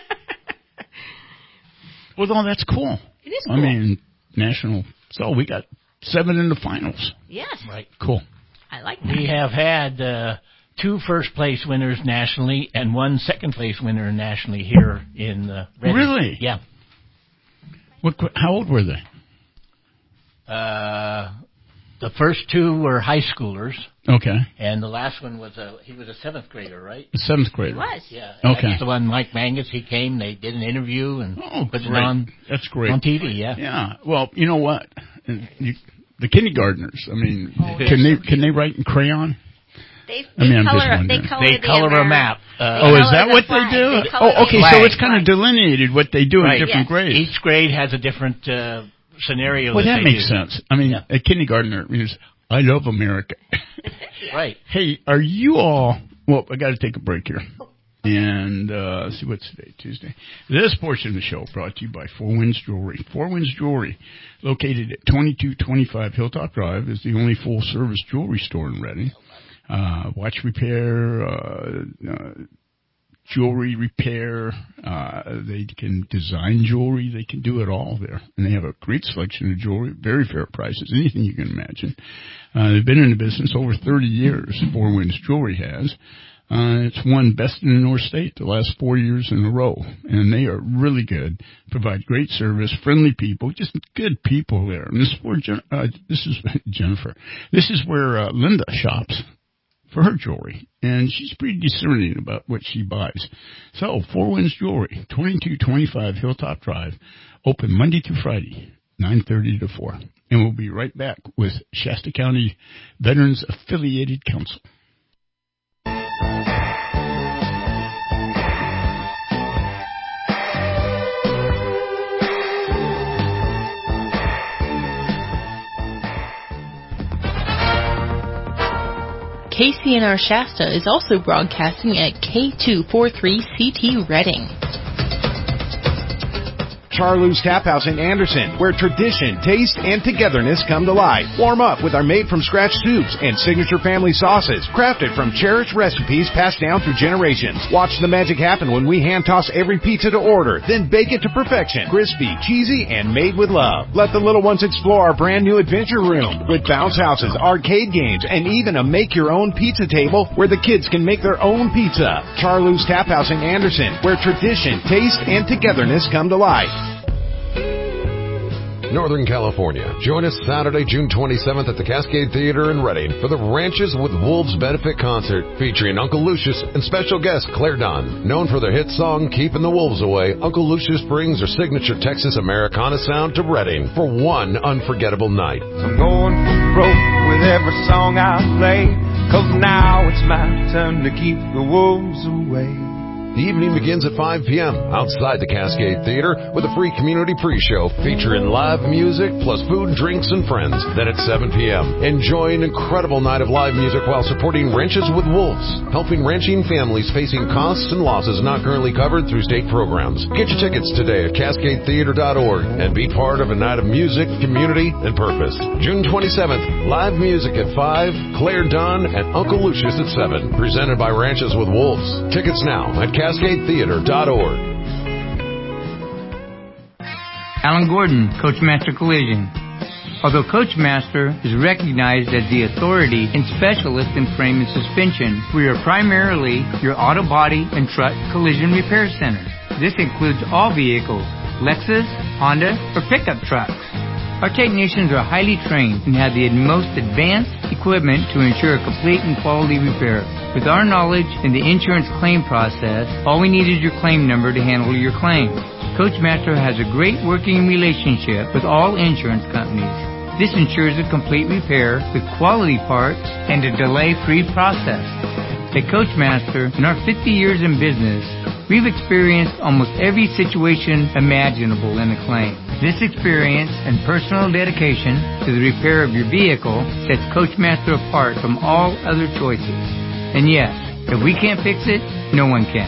Well, no, that's cool. It is cool. National. So we got 7 in the finals. Yes. Right. Cool. I like that. We have had 2 first-place winners nationally and 1 second-place winner nationally here in Reading. Really? Yeah. How old were they? The first 2 were high schoolers. Okay. And the last one was he was a 7th grader, right? A 7th grader. He was. Yeah. Okay. That's the one, Mike Mangus. He came. They did an interview and put it on. That's great. On TV. Yeah. Yeah. Well, you know what? The kindergartners. Can they write in crayon? They color a map. Is that what they do? Okay. So it's kind of delineated what they do in different grades. Each grade has a different scenario. Well, that makes sense. A kindergartner means I love America. Right. Hey, are you all? Well, I got to take a break here. And see what's today, Tuesday. This portion of the show brought to you by Four Winds Jewelry. Four Winds Jewelry, located at 2225 Hilltop Drive, is the only full-service jewelry store in Reading. watch repair, jewelry repair. They can design jewelry. They can do it all there. And they have a great selection of jewelry, very fair prices, anything you can imagine. They've been in the business over 30 years, Four Winds Jewelry has. It's won Best in the North State the last 4 years in a row. And they are really good, provide great service, friendly people, just good people there. And this is where, this is Jennifer. This is where Linda shops for her jewelry, and she's pretty discerning about what she buys. So, Four Winds Jewelry, 2225 Hilltop Drive, open Monday through Friday, 9:30 to 4. And we'll be right back with Shasta County Veterans Affiliated Council. KCNR Shasta is also broadcasting at K243CT Reading. Charlou's Tap House in Anderson, where tradition, taste, and togetherness come to life. Warm up with our made-from-scratch soups and signature family sauces, crafted from cherished recipes passed down through generations. Watch the magic happen when we hand-toss every pizza to order, then bake it to perfection. Crispy, cheesy, and made with love. Let the little ones explore our brand-new adventure room with bounce houses, arcade games, and even a make-your-own pizza table where the kids can make their own pizza. Charlou's Tap House in Anderson, where tradition, taste, and togetherness come to life. Northern California. Join us Saturday, June 27th at the Cascade Theater in Reading for the Ranches with Wolves benefit concert featuring Uncle Lucius and special guest Claire Dunn. Known for their hit song Keeping the Wolves Away, Uncle Lucius brings their signature Texas Americana sound to Reading for one unforgettable night. I'm going for broke with every song I play, 'cause now it's my turn to keep the wolves away. The evening begins at 5 p.m. outside the Cascade Theater with a free community pre-show featuring live music plus food, drinks, and friends. Then at 7 p.m., enjoy an incredible night of live music while supporting Ranches with Wolves, helping ranching families facing costs and losses not currently covered through state programs. Get your tickets today at CascadeTheater.org and be part of a night of music, community, and purpose. June 27th, live music at 5, Claire Dunn and Uncle Lucius at 7, presented by Ranches with Wolves. Tickets now at CascadeTheater.org. Alan Gordon, Coachmaster Collision. Although Coachmaster is recognized as the authority and specialist in frame and suspension, we are primarily your auto body and truck collision repair center. This includes all vehicles, Lexus, Honda, or pickup trucks. Our technicians are highly trained and have the most advanced equipment to ensure a complete and quality repair. With our knowledge in the insurance claim process, all we need is your claim number to handle your claim. Coachmaster has a great working relationship with all insurance companies. This ensures a complete repair with quality parts and a delay-free process. At Coachmaster, in our 50 years in business, we've experienced almost every situation imaginable in a claim. This experience and personal dedication to the repair of your vehicle sets Coachmaster apart from all other choices. And yes, if we can't fix it, no one can.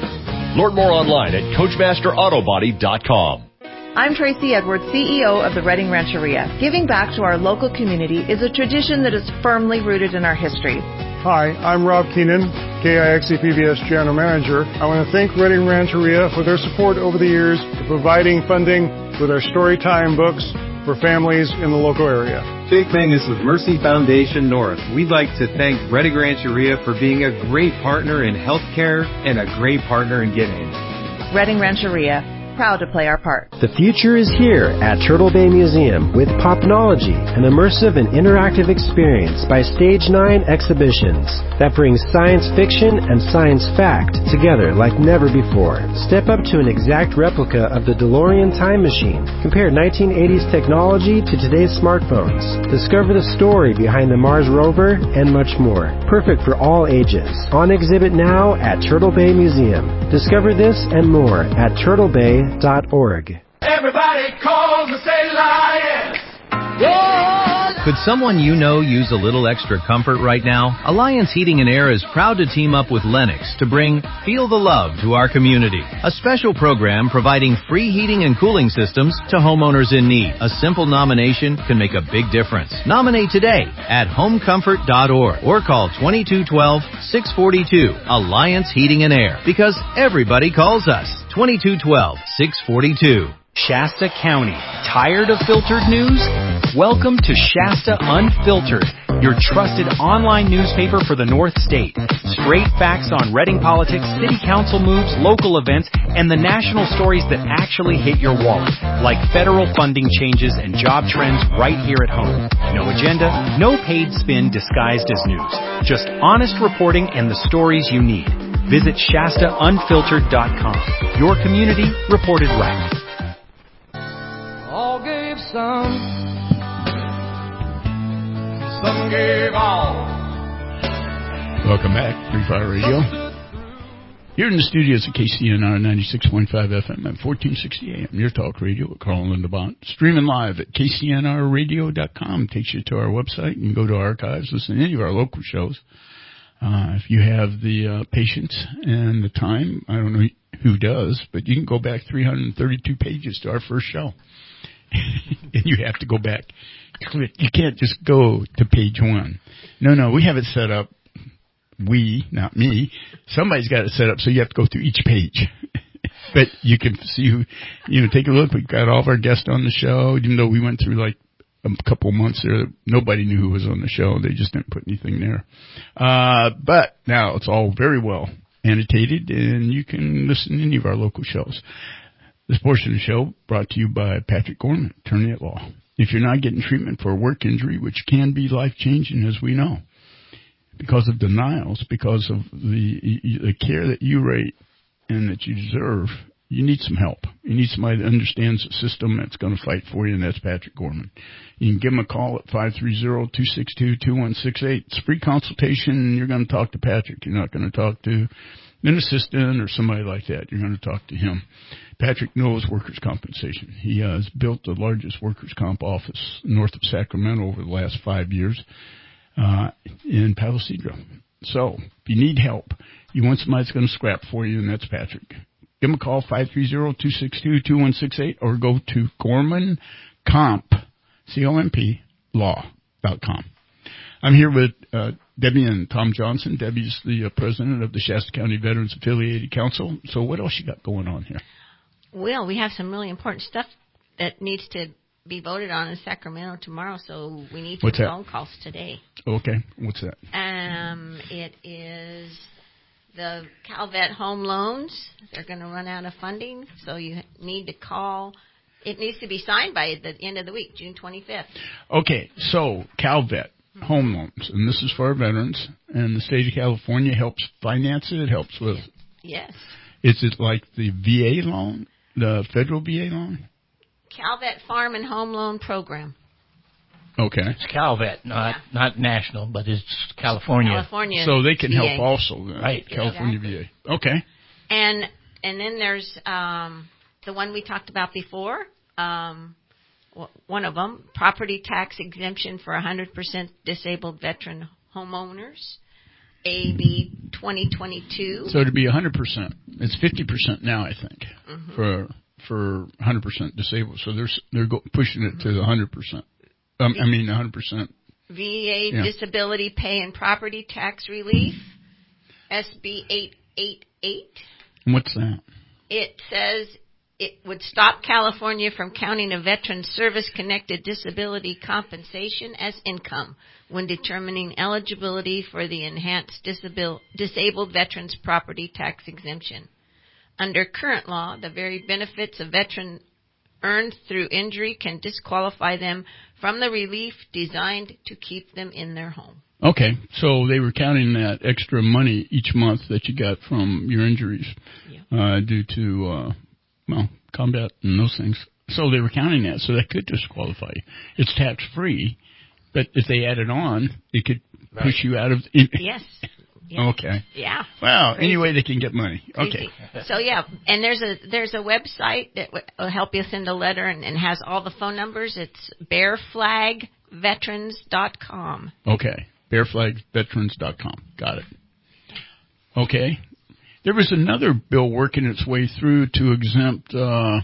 Learn more online at CoachmasterAutobody.com. I'm Tracy Edwards, CEO of the Reading Rancheria. Giving back to our local community is a tradition that is firmly rooted in our history. Hi, I'm Rob Keenan, KIXE PBS General Manager. I want to thank Reading Rancheria for their support over the years for providing funding with our Storytime books for families in the local area. Jake Mangus with Mercy Foundation North. We'd like to thank Reading Rancheria for being a great partner in healthcare and a great partner in giving. Reading Rancheria, proud to play our part. The future is here at Turtle Bay Museum with Popnology, an immersive and interactive experience by Stage 9 Exhibitions that brings science fiction and science fact together like never before. Step up to an exact replica of the DeLorean time machine. Compare 1980s technology to today's smartphones. Discover the story behind the Mars rover and much more. Perfect for all ages. On exhibit now at Turtle Bay Museum. Discover this and more at turtlebay.org. Everybody calls and say lion. Oh, Could someone you know use a little extra comfort right now? Alliance Heating and Air is proud to team up with Lennox to bring Feel the Love to our community. A special program providing free heating and cooling systems to homeowners in need. A simple nomination can make a big difference. Nominate today at homecomfort.org or call 2212-642. Alliance Heating and Air. Because everybody calls us. 2212-642. Shasta County. Tired of filtered news? Welcome to Shasta Unfiltered, your trusted online newspaper for the North State. Straight facts on Reading politics, city council moves, local events, and the national stories that actually hit your wallet, like federal funding changes and job trends right here at home. No agenda, no paid spin disguised as news. Just honest reporting and the stories you need. Visit ShastaUnfiltered.com. Your community reported right. All gave some gave all. Welcome back, Free Fire Radio. Here in the studios at KCNR 96.5 FM at 1460 AM, your talk radio with Carl and Lindabont. Streaming live at KCNRradio.com. Takes you to our website. You can go to archives, listen to any of our local shows. If you have the patience and the time, I don't know who does, but you can go back 332 pages to our first show. And you have to go back. Click. You can't just go to page 1. No, we have it set up. We, not me. Somebody's got it set up so you have to go through each page. But you can see who, take a look. We've got all of our guests on the show, even though we went through like a couple of months there. Nobody knew who was on the show. They just didn't put anything there. But now it's all very well annotated, and you can listen to any of our local shows. This portion of the show brought to you by Patrick Gorman, attorney at law. If you're not getting treatment for a work injury, which can be life-changing, as we know, because of denials, because of the care that you rate and that you deserve, you need some help. You need somebody that understands the system that's going to fight for you, and that's Patrick Gorman. You can give him a call at 530-262-2168. It's a free consultation, and you're going to talk to Patrick. You're not going to talk to an assistant or somebody like that. You're going to talk to him. Patrick knows workers' compensation. He has built the largest workers' comp office north of Sacramento over the last 5 years in Palo Cedro. So if you need help, you want somebody that's going to scrap for you, and that's Patrick. Give him a call, 530-262-2168, or go to CompLaw.com. I'm here with Debbie and Tom Johnson. Debbie's the president of the Shasta County Veterans Affiliated Council. So what else you got going on here? Well, we have some really important stuff that needs to be voted on in Sacramento tomorrow, so we need some phone calls today. Okay. What's that? It is the CalVet home loans. They're going to run out of funding, so you need to call. It needs to be signed by the end of the week, June 25th. Okay, so CalVet home loans, and this is for our veterans, and the state of California helps finance it. It helps with. Yes. Is it like the VA loan, the federal VA loan? CalVet Farm and Home Loan Program. Okay. It's CalVet, not national, but it's California. So they can VA. help also, right? California VA. Okay. And then there's the one we talked about before. One of them, property tax exemption for 100% disabled veteran homeowners. AB 2022. So to be 100%, it's 50% now, I think, for 100% disabled. So they're pushing it to the 100%. 100%. VA disability pay and property tax relief. SB 888. What's that? It says it would stop California from counting a veteran's service-connected disability compensation as income when determining eligibility for the enhanced disabled veterans property tax exemption. Under current law, the very benefits a veteran earned through injury can disqualify them from the relief designed to keep them in their home. Okay, so they were counting that extra money each month that you got from your injuries due to, combat and those things. So they were counting that, so that could disqualify you. It's tax-free, but if they add it on, it could push you out of... Yes. Okay. Yeah. Wow. Crazy. Any way they can get money. Crazy. Okay. So and there's a website that will help you send a letter and has all the phone numbers. It's bearflagveterans.com. Okay. bearflagveterans.com. Got it. Okay. There was another bill working its way through to exempt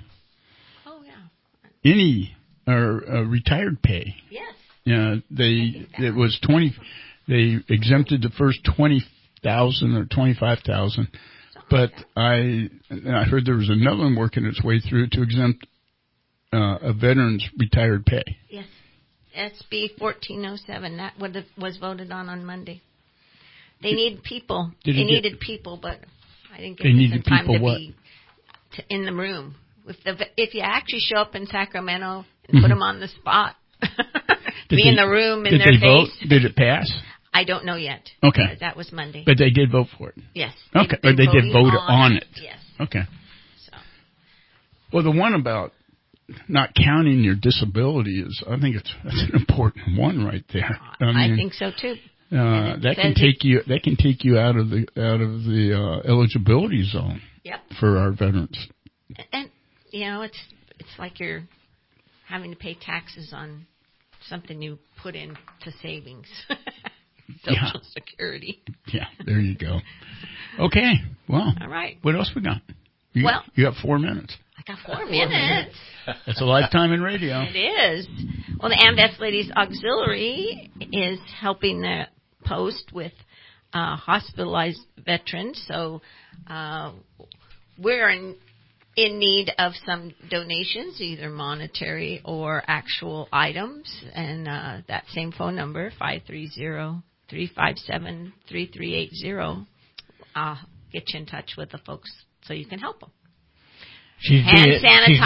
any retired pay. Yes. It was 20. They exempted the first 20,000 or 25,000, but I heard there was another one working its way through to exempt a veteran's retired pay. Yes. SB 1407. That was voted on Monday. They need people. They needed people, but I didn't get the time to be in the room. If you actually show up in Sacramento and put them on the spot, be in the room in their face. Vote? Did it pass? I don't know yet. Okay. That was Monday. But they did vote for it. Yes. Okay. Or they did vote on it. Yes. Okay. So. Well, the one about not counting your disability I think that's an important one right there. I think so too. That can take you out of the eligibility zone. Yep. For our veterans. And it's like you're having to pay taxes on something you put into savings. Social Security. Yeah, there you go. Okay, well. All right. What else we got? You got 4 minutes. I got 4 minutes. That's a lifetime in radio. It is. Well, the AMVETS Ladies Auxiliary is helping the post with hospitalized veterans. So we're in need of some donations, either monetary or actual items. And that same phone number, 530-357-3380. I'll get you in touch with the folks so you can help them. Hand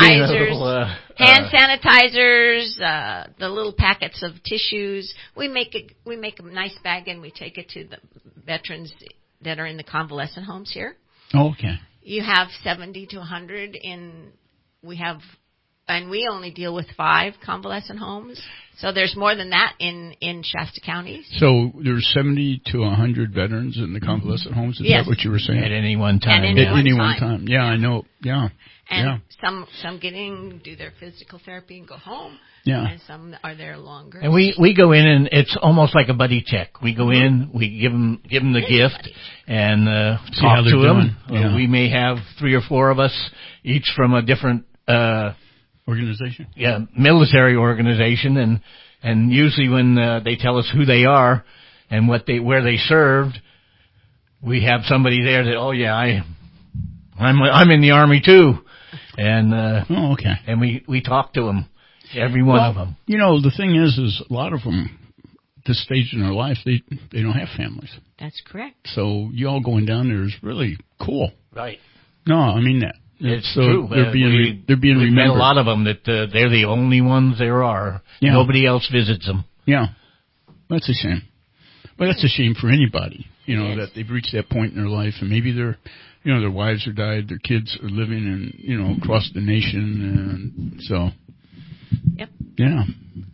sanitizers, the little packets of tissues. We make a nice bag and we take it to the veterans that are in the convalescent homes here. Oh, okay. You have 70 to 100 and we only deal with 5 convalescent homes. So there's more than that in Shasta County. So there's 70 to 100 veterans in the convalescent homes? Is that what you were saying? At any one time. At any one time. Yeah, I know. Yeah. And some do their physical therapy and go home. Yeah. And some are there longer. And we go in and it's almost like a buddy check. We go in, we give them the gift and talk to them. Yeah. We may have 3 or 4 of us, each from a different organization. Yeah, military organization, and usually when they tell us who they are and where they served, we have somebody there that I'm in the Army too, and okay, and we talk to them, every one of them. The thing is a lot of them, this stage in their life, they don't have families. That's correct. So you all going down there is really cool. Right. No, I mean that. It's true. They're being remembered. Met a lot of them that they're the only ones there are. Yeah. Nobody else visits them. Yeah, that's a shame. But that's a shame for anybody, that they've reached that point in their life, and maybe their wives are died, their kids are living in across the nation, and so. Yep. Yeah.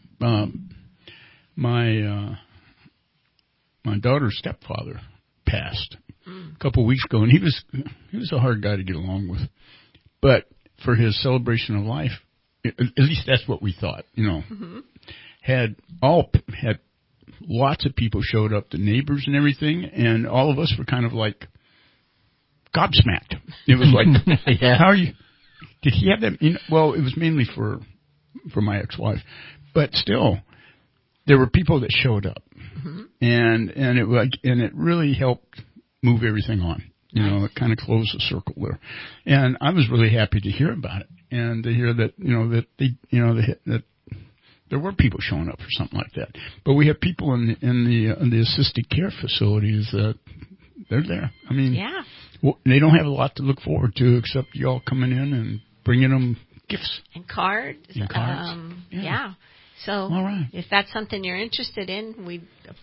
My daughter's stepfather passed a couple of weeks ago, and he was a hard guy to get along with. But for his celebration of life, at least that's what we thought, had lots of people showed up, the neighbors and everything, and all of us were kind of like gobsmacked. It was like, how are you? Did he have that? Well, it was mainly for my ex-wife, but still, there were people that showed up, and it really helped move everything on. It kind of closed the circle there, and I was really happy to hear about it and to hear that that there were people showing up for something like that. But we have people in the assisted care facilities that they're there. I mean, they don't have a lot to look forward to except y'all coming in and bringing them gifts and cards. Yeah. So all right. If that's something you're interested in, we'd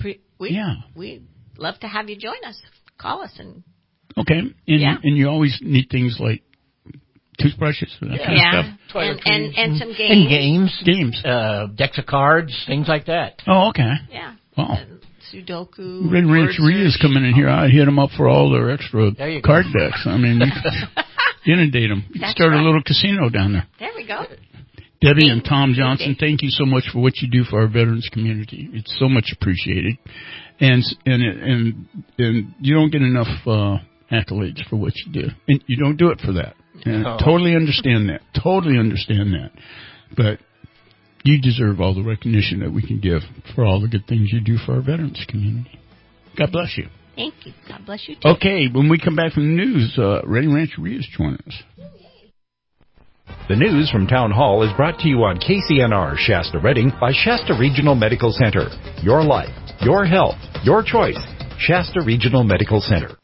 love to have you join us. Call us and. Okay, and you always need things like toothbrushes and that kind of stuff. And some games. And games. Decks of cards, things like that. Oh, okay. Yeah. Wow. Sudoku. Red Rancheria is coming in here. I hit them up for all their extra card decks. I mean, you inundate them. You start a little casino down there. There we go. Debbie and Tom Johnson, thank you so much for what you do for our veterans community. It's so much appreciated. And you don't get enough accolades for what you do. And you don't do it for that. And I totally understand that. But you deserve all the recognition that we can give for all the good things you do for our veterans community. God bless you. Thank you. God bless you, too. Okay, when we come back from the news, Redding Rancheria is joining us. The news from Town Hall is brought to you on KCNR Shasta Redding by Shasta Regional Medical Center. Your life, your health, your choice. Shasta Regional Medical Center.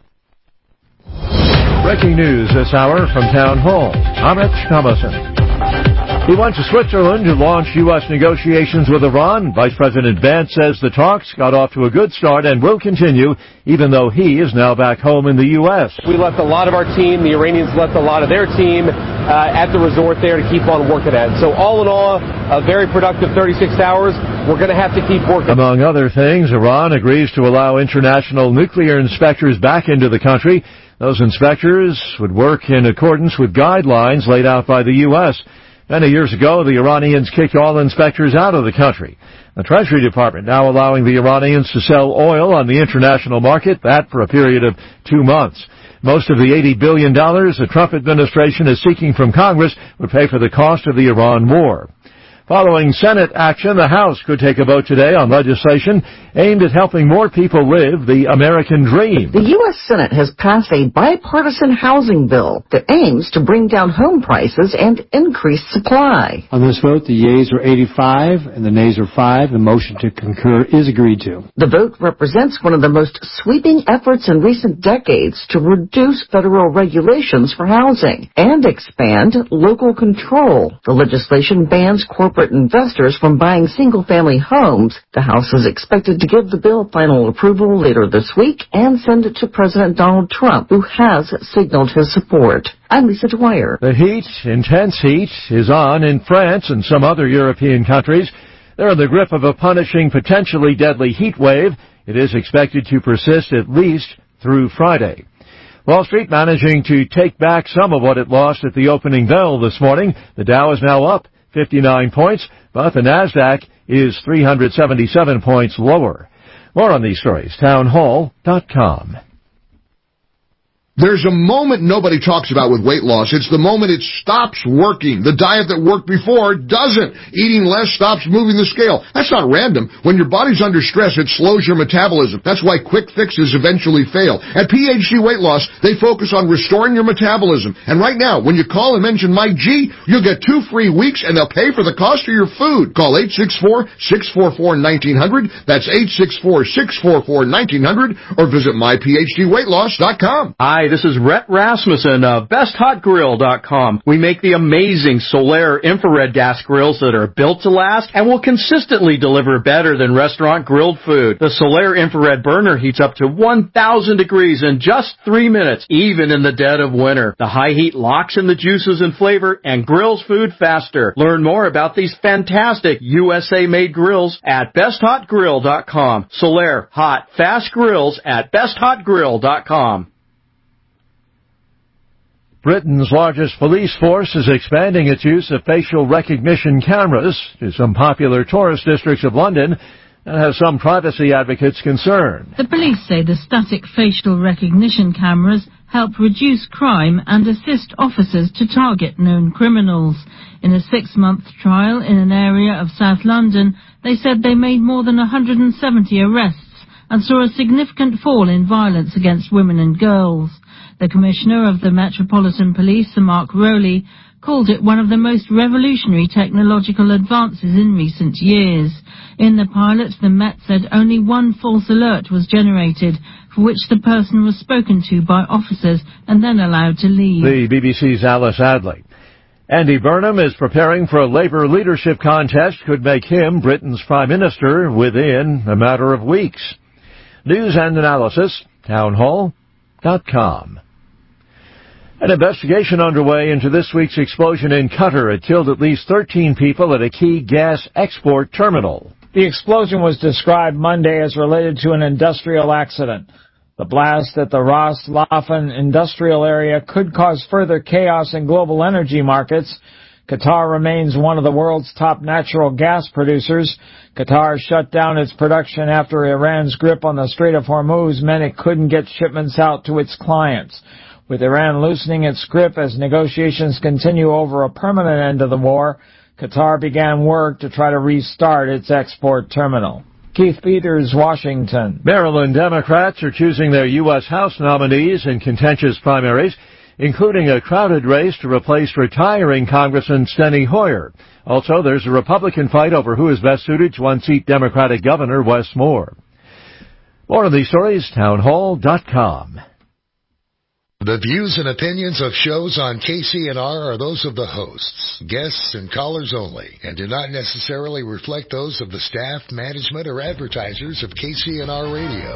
Breaking news this hour from Town Hall. Amit Thomason. He went to Switzerland to launch U.S. negotiations with Iran. Vice President Vance says the talks got off to a good start and will continue, even though he is now back home in the U.S. We left a lot of our team. The Iranians left a lot of their team at the resort there to keep on working at it. So all in all, a very productive 36 hours. We're going to have to keep working. Among other things, Iran agrees to allow international nuclear inspectors back into the country. Those inspectors would work in accordance with guidelines laid out by the U.S. Many years ago, the Iranians kicked all inspectors out of the country. The Treasury Department now allowing the Iranians to sell oil on the international market, that for a period of 2 months. Most of the $80 billion the Trump administration is seeking from Congress would pay for the cost of the Iran war. Following Senate action, the House could take a vote today on legislation aimed at helping more people live the American dream. The U.S. Senate has passed a bipartisan housing bill that aims to bring down home prices and increase supply. On this vote, the yeas are 85 and the nays are 5. The motion to concur is agreed to. The vote represents one of the most sweeping efforts in recent decades to reduce federal regulations for housing and expand local control. The legislation bans corporate investors from buying single-family homes. The House is expected to give the bill final approval later this week and send it to President Donald Trump, who has signaled his support. I'm Lisa Dwyer. The heat, intense heat, is on in France and some other European countries. They're in the grip of a punishing, potentially deadly heat wave. It is expected to persist at least through Friday. Wall Street managing to take back some of what it lost at the opening bell this morning. The Dow is now up 59 points, but the NASDAQ is 377 points lower. More on these stories, townhall.com. There's a moment nobody talks about with weight loss. It's the moment it stops working. The diet that worked before doesn't. Eating less stops moving the scale. That's not random. When your body's under stress, it slows your metabolism. That's why quick fixes eventually fail. At PhD Weight Loss, they focus on restoring your metabolism. And right now, when you call and mention Mike G, you'll get 2 free weeks and they'll pay for the cost of your food. Call 864-644-1900. That's 864-644-1900 or visit myphdweightloss.com. Hi, this is Rhett Rasmussen of BestHotGrill.com. We make the amazing Solaire infrared gas grills that are built to last and will consistently deliver better than restaurant grilled food. The Solaire infrared burner heats up to 1,000 degrees in just 3 minutes, even in the dead of winter. The high heat locks in the juices and flavor and grills food faster. Learn more about these fantastic USA-made grills at BestHotGrill.com. Solaire, hot, fast grills at BestHotGrill.com. Britain's largest police force is expanding its use of facial recognition cameras to some popular tourist districts of London and has some privacy advocates concerned. The police say the static facial recognition cameras help reduce crime and assist officers to target known criminals. In a 6-month trial in an area of South London, they said they made more than 170 arrests and saw a significant fall in violence against women and girls. The Commissioner of the Metropolitan Police, Sir Mark Rowley, called it one of the most revolutionary technological advances in recent years. In the pilot, the Met said only one false alert was generated, for which the person was spoken to by officers and then allowed to leave. The BBC's Alice Adley. Andy Burnham is preparing for a Labour leadership contest could make him Britain's Prime Minister within a matter of weeks. News and analysis, townhall.com. An investigation underway into this week's explosion in Qatar. It killed at least 13 people at a key gas export terminal. The explosion was described Monday as related to an industrial accident. The blast at the Ras Laffan industrial area could cause further chaos in global energy markets. Qatar remains one of the world's top natural gas producers. Qatar shut down its production after Iran's grip on the Strait of Hormuz meant it couldn't get shipments out to its clients. With Iran loosening its grip as negotiations continue over a permanent end to the war, Qatar began work to try to restart its export terminal. Keith Peters, Washington. Maryland Democrats are choosing their U.S. House nominees in contentious primaries, including a crowded race to replace retiring Congressman Steny Hoyer. Also, there's a Republican fight over who is best suited to unseat Democratic Governor Wes Moore. More of these stories, townhall.com. The views and opinions of shows on KCNR are those of the hosts, guests, and callers only, and do not necessarily reflect those of the staff, management, or advertisers of KCNR Radio.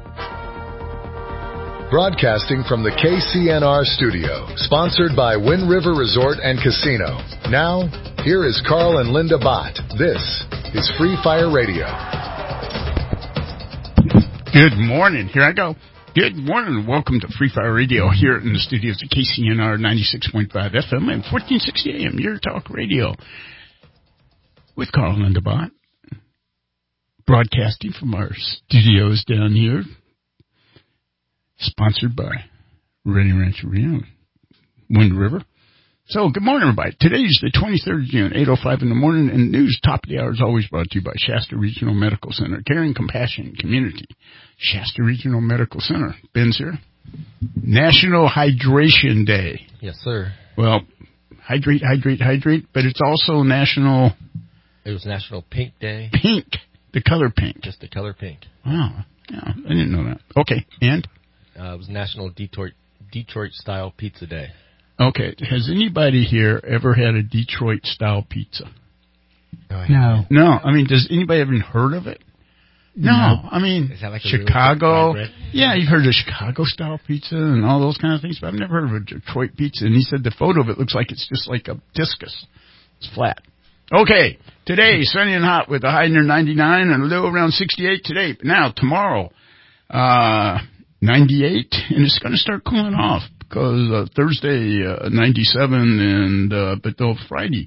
Broadcasting from the KCNR studio, sponsored by Wind River Resort and Casino. Now, here is Carl and Linda Bott. This is Free Fire Radio. Good morning. Here I go. Good morning and welcome to Free Fire Radio here in the studios of KCNR 96.5 FM and 1460 AM, your talk radio. With Carl and Linda Bott. Broadcasting from our studios down here. Sponsored by Redding Rancheria, Wind River. So, good morning, everybody. Today's the 23rd of June, 8:05 in the morning, and news top of the hour is always brought to you by Shasta Regional Medical Center. Caring, compassion, community. Shasta Regional Medical Center. Ben's here. National Hydration Day. Yes, sir. Well, hydrate, but it's also National... It was National Pink Day. Pink. The color pink. Just the color pink. Wow. Yeah, I didn't know that. Okay, and? It was National Detroit-style Pizza Day. Okay, has anybody here ever had a Detroit-style pizza? No. No, I mean, does anybody ever heard of it? No. I mean, is that like Chicago. Really yeah, you've heard of Chicago-style pizza and all those kind of things, but I've never heard of a Detroit pizza. And he said the photo of it looks like it's just like a discus. It's flat. Okay, today, sunny and hot with a high near 99 and a low around 68 today. But now, tomorrow, 98, and it's going to start cooling off. Because Thursday, 97, but though Friday,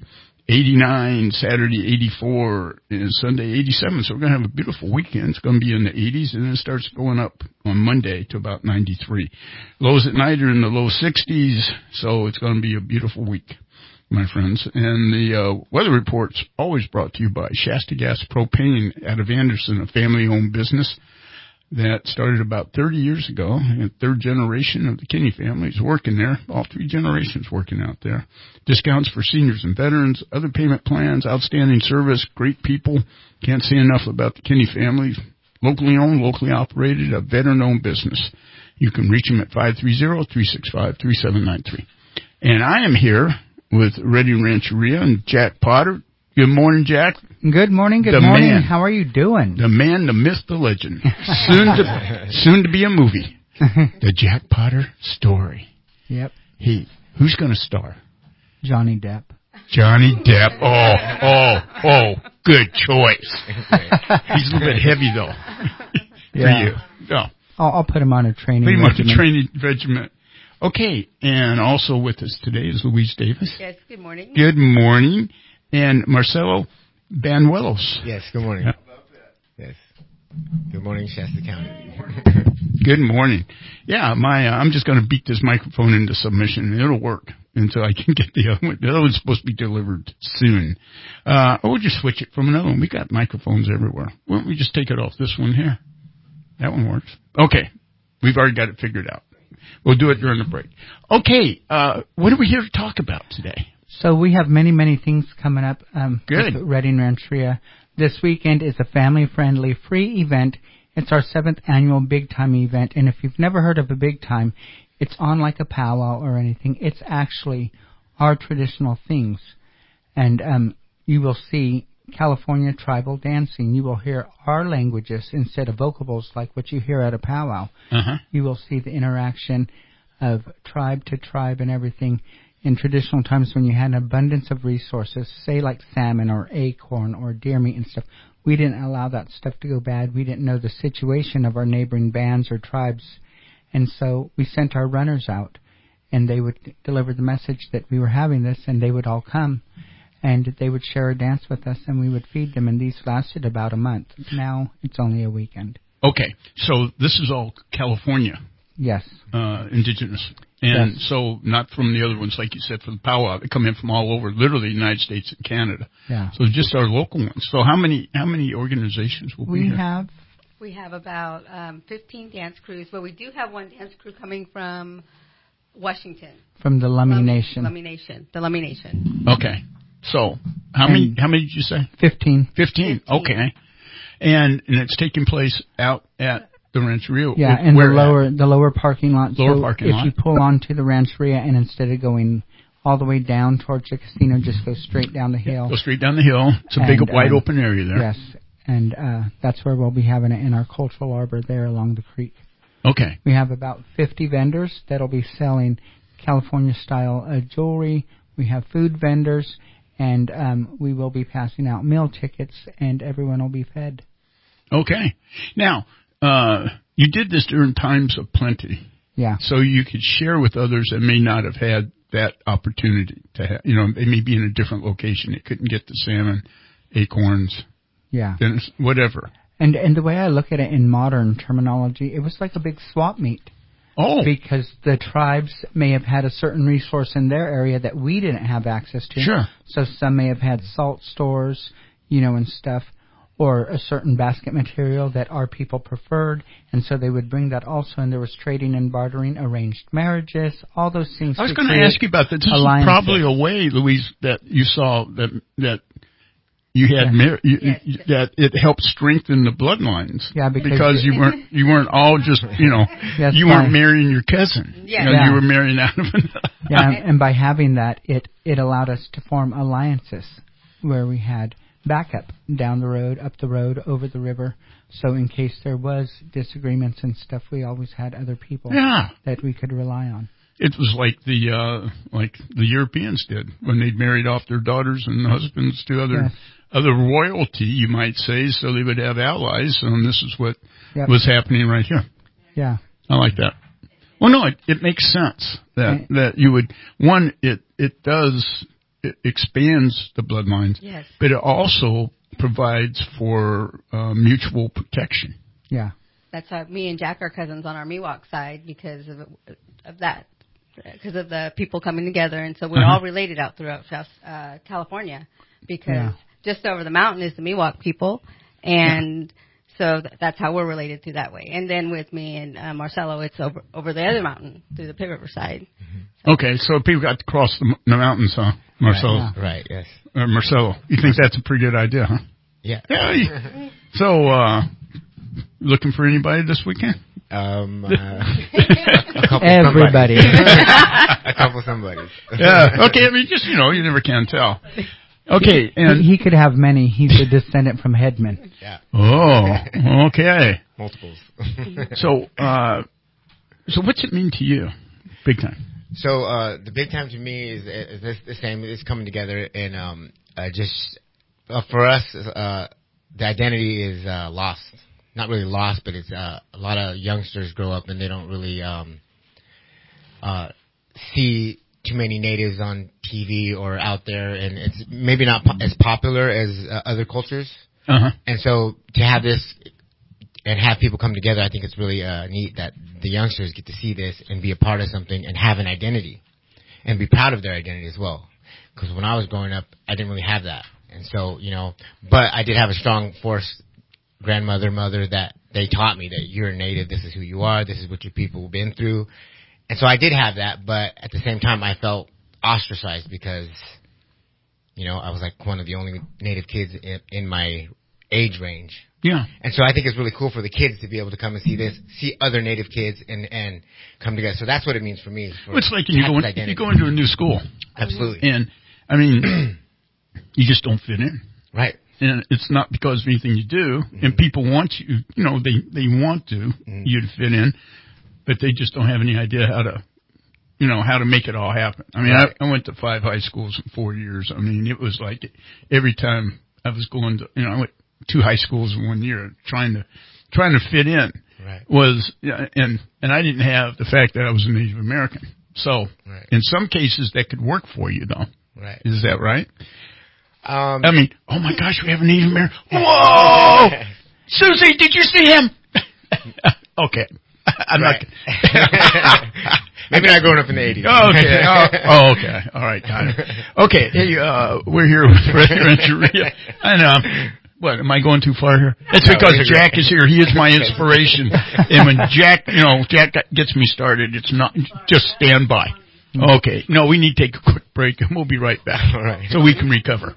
89, Saturday, 84, and Sunday, 87. So we're going to have a beautiful weekend. It's going to be in the 80s, and then it starts going up on Monday to about 93. Lows at night are in the low 60s, so it's going to be a beautiful week, my friends. And the weather report's always brought to you by Shasta Gas Propane out of Anderson, a family-owned business that started about 30 years ago, and third generation of the Kinney family is working there. All three generations working out there. Discounts for seniors and veterans, other payment plans, outstanding service, great people. Can't say enough about the Kinney family. Locally owned, locally operated, a veteran-owned business. You can reach them at 530-365-3793. And I am here with Redding Rancheria and Jack Potter. Good morning, Jack. Good morning. Good morning. Man. How are you doing? The man, the myth, the legend. Soon to be a movie. The Jack Potter story. Yep. Who's going to star? Johnny Depp. Johnny Depp. Oh, good choice. He's a little bit heavy though. For you. No. I'll put him on a training regimen. Put him on a training regimen. Okay, and also with us today is Louise Davis. Yes, good morning. Good morning. And Marcelo Banuelos. Yes, good morning. Yes. Good morning, Shasta County. Good morning. Yeah, I'm just going to beat this microphone into submission, and it'll work until I can get the other one. The other one's supposed to be delivered soon. We'll just switch it from another one. We got microphones everywhere. Why don't we just take it off this one here? That one works. Okay. We've already got it figured out. We'll do it during the break. Okay, what are we here to talk about today? So we have many, many things coming up Good. with Redding Rancheria. This weekend is a family-friendly free event. It's our 7th annual Big Time event, and if you've never heard of a Big Time, it's on like a powwow or anything. It's actually our traditional things, and you will see California tribal dancing. You will hear our languages instead of vocables like what you hear at a powwow. You will see the interaction of tribe to tribe and everything. In traditional times when you had an abundance of resources, say like salmon or acorn or deer meat and stuff, we didn't allow that stuff to go bad. We didn't know the situation of our neighboring bands or tribes. And so we sent our runners out, and they would deliver the message that we were having this, and they would all come. and they would share a dance with us, and we would feed them, and these lasted about a month. Now it's only a weekend. Okay, so this is all California. Yes. Indigenous. And yes. So not from the other ones, like you said, from the powwow. They come in from all over, literally the United States and Canada. Yeah. So just our local ones. So how many organizations will be here? We have about 15 dance crews, but we do have one dance crew coming from Washington. From the Lummi Nation. The Lummi Nation. Okay. So how many did you say? 15. 15. Okay. And it's taking place out at the Rancheria. Yeah, in the lower parking lot. If you pull onto the Rancheria and instead of going all the way down towards the casino, just go straight down the hill. Go straight down the hill. It's a big wide open area there. Yes, and that's where we'll be having it in our cultural arbor there along the creek. Okay. We have about 50 vendors that'll be selling California-style jewelry. We have food vendors, and we will be passing out meal tickets, and everyone will be fed. Okay. Now, you did this during times of plenty. Yeah. So you could share with others that may not have had that opportunity to have, they may be in a different location. They couldn't get the salmon, acorns, whatever. And the way I look at it in modern terminology, it was like a big swap meet. Oh. Because the tribes may have had a certain resource in their area that we didn't have access to. Sure. So some may have had salt stores, and stuff, or a certain basket material that our people preferred, and so they would bring that also, and there was trading and bartering, arranged marriages, all those things. I was going to ask you about that. This is probably a way, Louise, that you saw that you had that it helped strengthen the bloodlines. Yeah, because you weren't all just you weren't marrying your cousin. You were marrying out of another. Yeah, and by having that, it allowed us to form alliances where we had backup down the road, up the road, over the river. So in case there was disagreements and stuff, we always had other people that we could rely on. It was like the Europeans did when they married off their daughters and husbands to other royalty, you might say, so they would have allies, and this is what was happening right here. Yeah. I like that. Well, no, it makes sense that you would, it expands the bloodlines, but it also provides for mutual protection. Yeah. That's how me and Jack are cousins on our Miwok side because of that. Because of the people coming together, and so we're all related out throughout California, because just over the mountain is the Miwok people, and so that's how we're related through that way. And then with me and Marcelo, it's over the other mountain through the Pit River side. So. Okay, so people got to cross the mountains, huh, Marcelo? Right, yes. Marcelo, you think that's a pretty good idea, huh? Yeah. So, looking for anybody this weekend? A couple Everybody. A couple somebody. Yeah. Okay. I mean, just you never can tell. Okay. And he could have many. He's a descendant from Headman. Yeah. Oh. Okay. Multiples. So what's it mean to you, big time? So the big time to me is the same. It's coming together, and just for us, the identity is lost. Not really lost, but it's a lot of youngsters grow up and they don't really see too many natives on TV or out there, and it's maybe not as popular as other cultures. And so to have this and have people come together, I think it's really neat that the youngsters get to see this and be a part of something and have an identity and be proud of their identity as well. Because when I was growing up, I didn't really have that, and so but I did have a strong force. Mother, that they taught me that you're a native, this is who you are, this is what your people have been through. And so I did have that, but at the same time I felt ostracized because, I was like one of the only native kids in my age range. Yeah. And so I think it's really cool for the kids to be able to come and see this, see other native kids and come together. So that's what it means for me. It's like you go into a new school. Absolutely. And, I mean, you just don't fit in. Right. And it's not because of anything you do, and people want you, they want you to fit in, but they just don't have any idea how to make it all happen. I mean, I went to 5 high schools in 4 years. I mean, it was like every time I was going to, I went 2 high schools in 1 year trying to fit in. Right. And I didn't have the fact that I was a Native American. So in some cases that could work for you though. Right. Is that right? I mean, oh my gosh, we have a Native American. Whoa! Susie, did you see him? Okay. I'm not. Maybe not growing up in the 80s. Okay. Oh, okay. All right. Got it. Okay. Hey, we're here with Freddie Renteria. I know. What, am I going too far here? It's because Jack is here. He is my inspiration. And when Jack gets me started, it's not, just stand by. Okay. No, we need to take a quick break and we'll be right back. All right. So we can recover.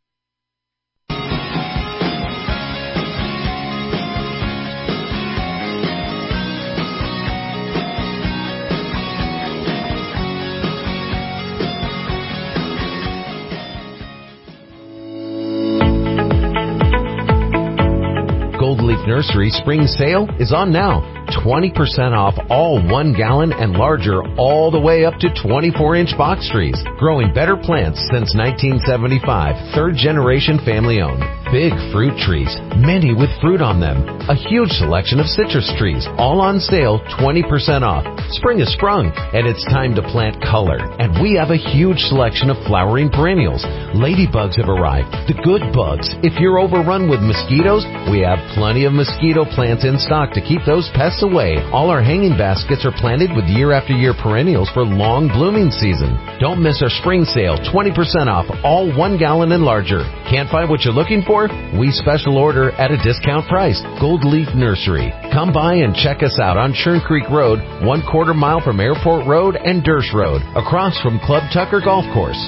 Gold Leaf Nursery spring sale is on now. 20% off all 1 gallon and larger all the way up to 24-inch box trees. Growing better plants since 1975. Third generation family owned. Big fruit trees, many with fruit on them. A huge selection of citrus trees, all on sale, 20% off. Spring has sprung, and it's time to plant color. And we have a huge selection of flowering perennials. Ladybugs have arrived, the good bugs. If you're overrun with mosquitoes, we have plenty of mosquito plants in stock to keep those pests away. All our hanging baskets are planted with year after year perennials for long blooming season. Don't miss our spring sale, 20% off all 1 gallon and larger. Can't find what you're looking for? We special order at a discount price. Gold Leaf Nursery. Come by and check us out on Churn Creek Road, 1/4 mile from Airport Road and Dersh Road, across from Club Tucker Golf Course.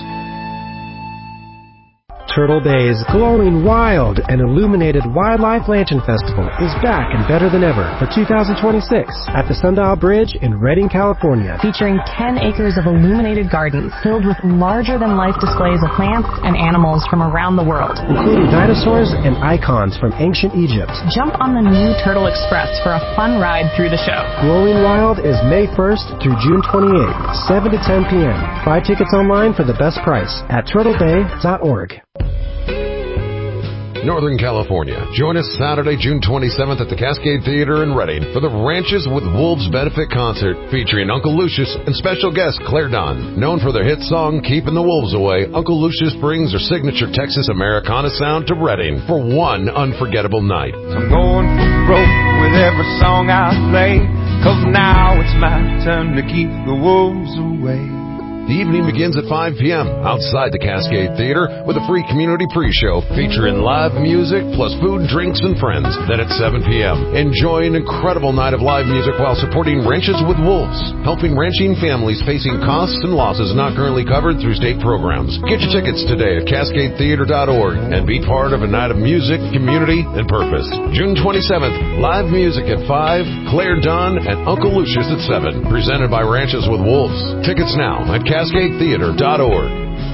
Turtle Bay's glowing wild and illuminated Wildlife Lantern Festival is back and better than ever for 2026 at the Sundial Bridge in Redding, California. Featuring 10 acres of illuminated gardens filled with larger-than-life displays of plants and animals from around the world, including dinosaurs and icons from ancient Egypt. Jump on the new Turtle Express for a fun ride through the show. Glowing Wild is May 1st through June 28th, 7 to 10 p.m. Buy tickets online for the best price at turtlebay.org. Northern California. Join us Saturday, June 27th at the Cascade Theater in Redding for the Ranches with Wolves benefit concert featuring Uncle Lucius and special guest Claire Dunn. Known for their hit song Keeping the Wolves Away, Uncle Lucius brings their signature Texas Americana sound to Redding for one unforgettable night. I'm going for broke with every song I play, 'cause now it's my turn to keep the wolves away. The evening begins at 5 p.m. outside the Cascade Theater with a free community pre-show featuring live music plus food, drinks, and friends. Then at 7 p.m., enjoy an incredible night of live music while supporting Ranches with Wolves, helping ranching families facing costs and losses not currently covered through state programs. Get your tickets today at CascadeTheater.org and be part of a night of music, community, and purpose. June 27th, live music at 5, Claire Dunn and Uncle Lucius at 7, presented by Ranches with Wolves. Tickets now at CascadeTheater.org.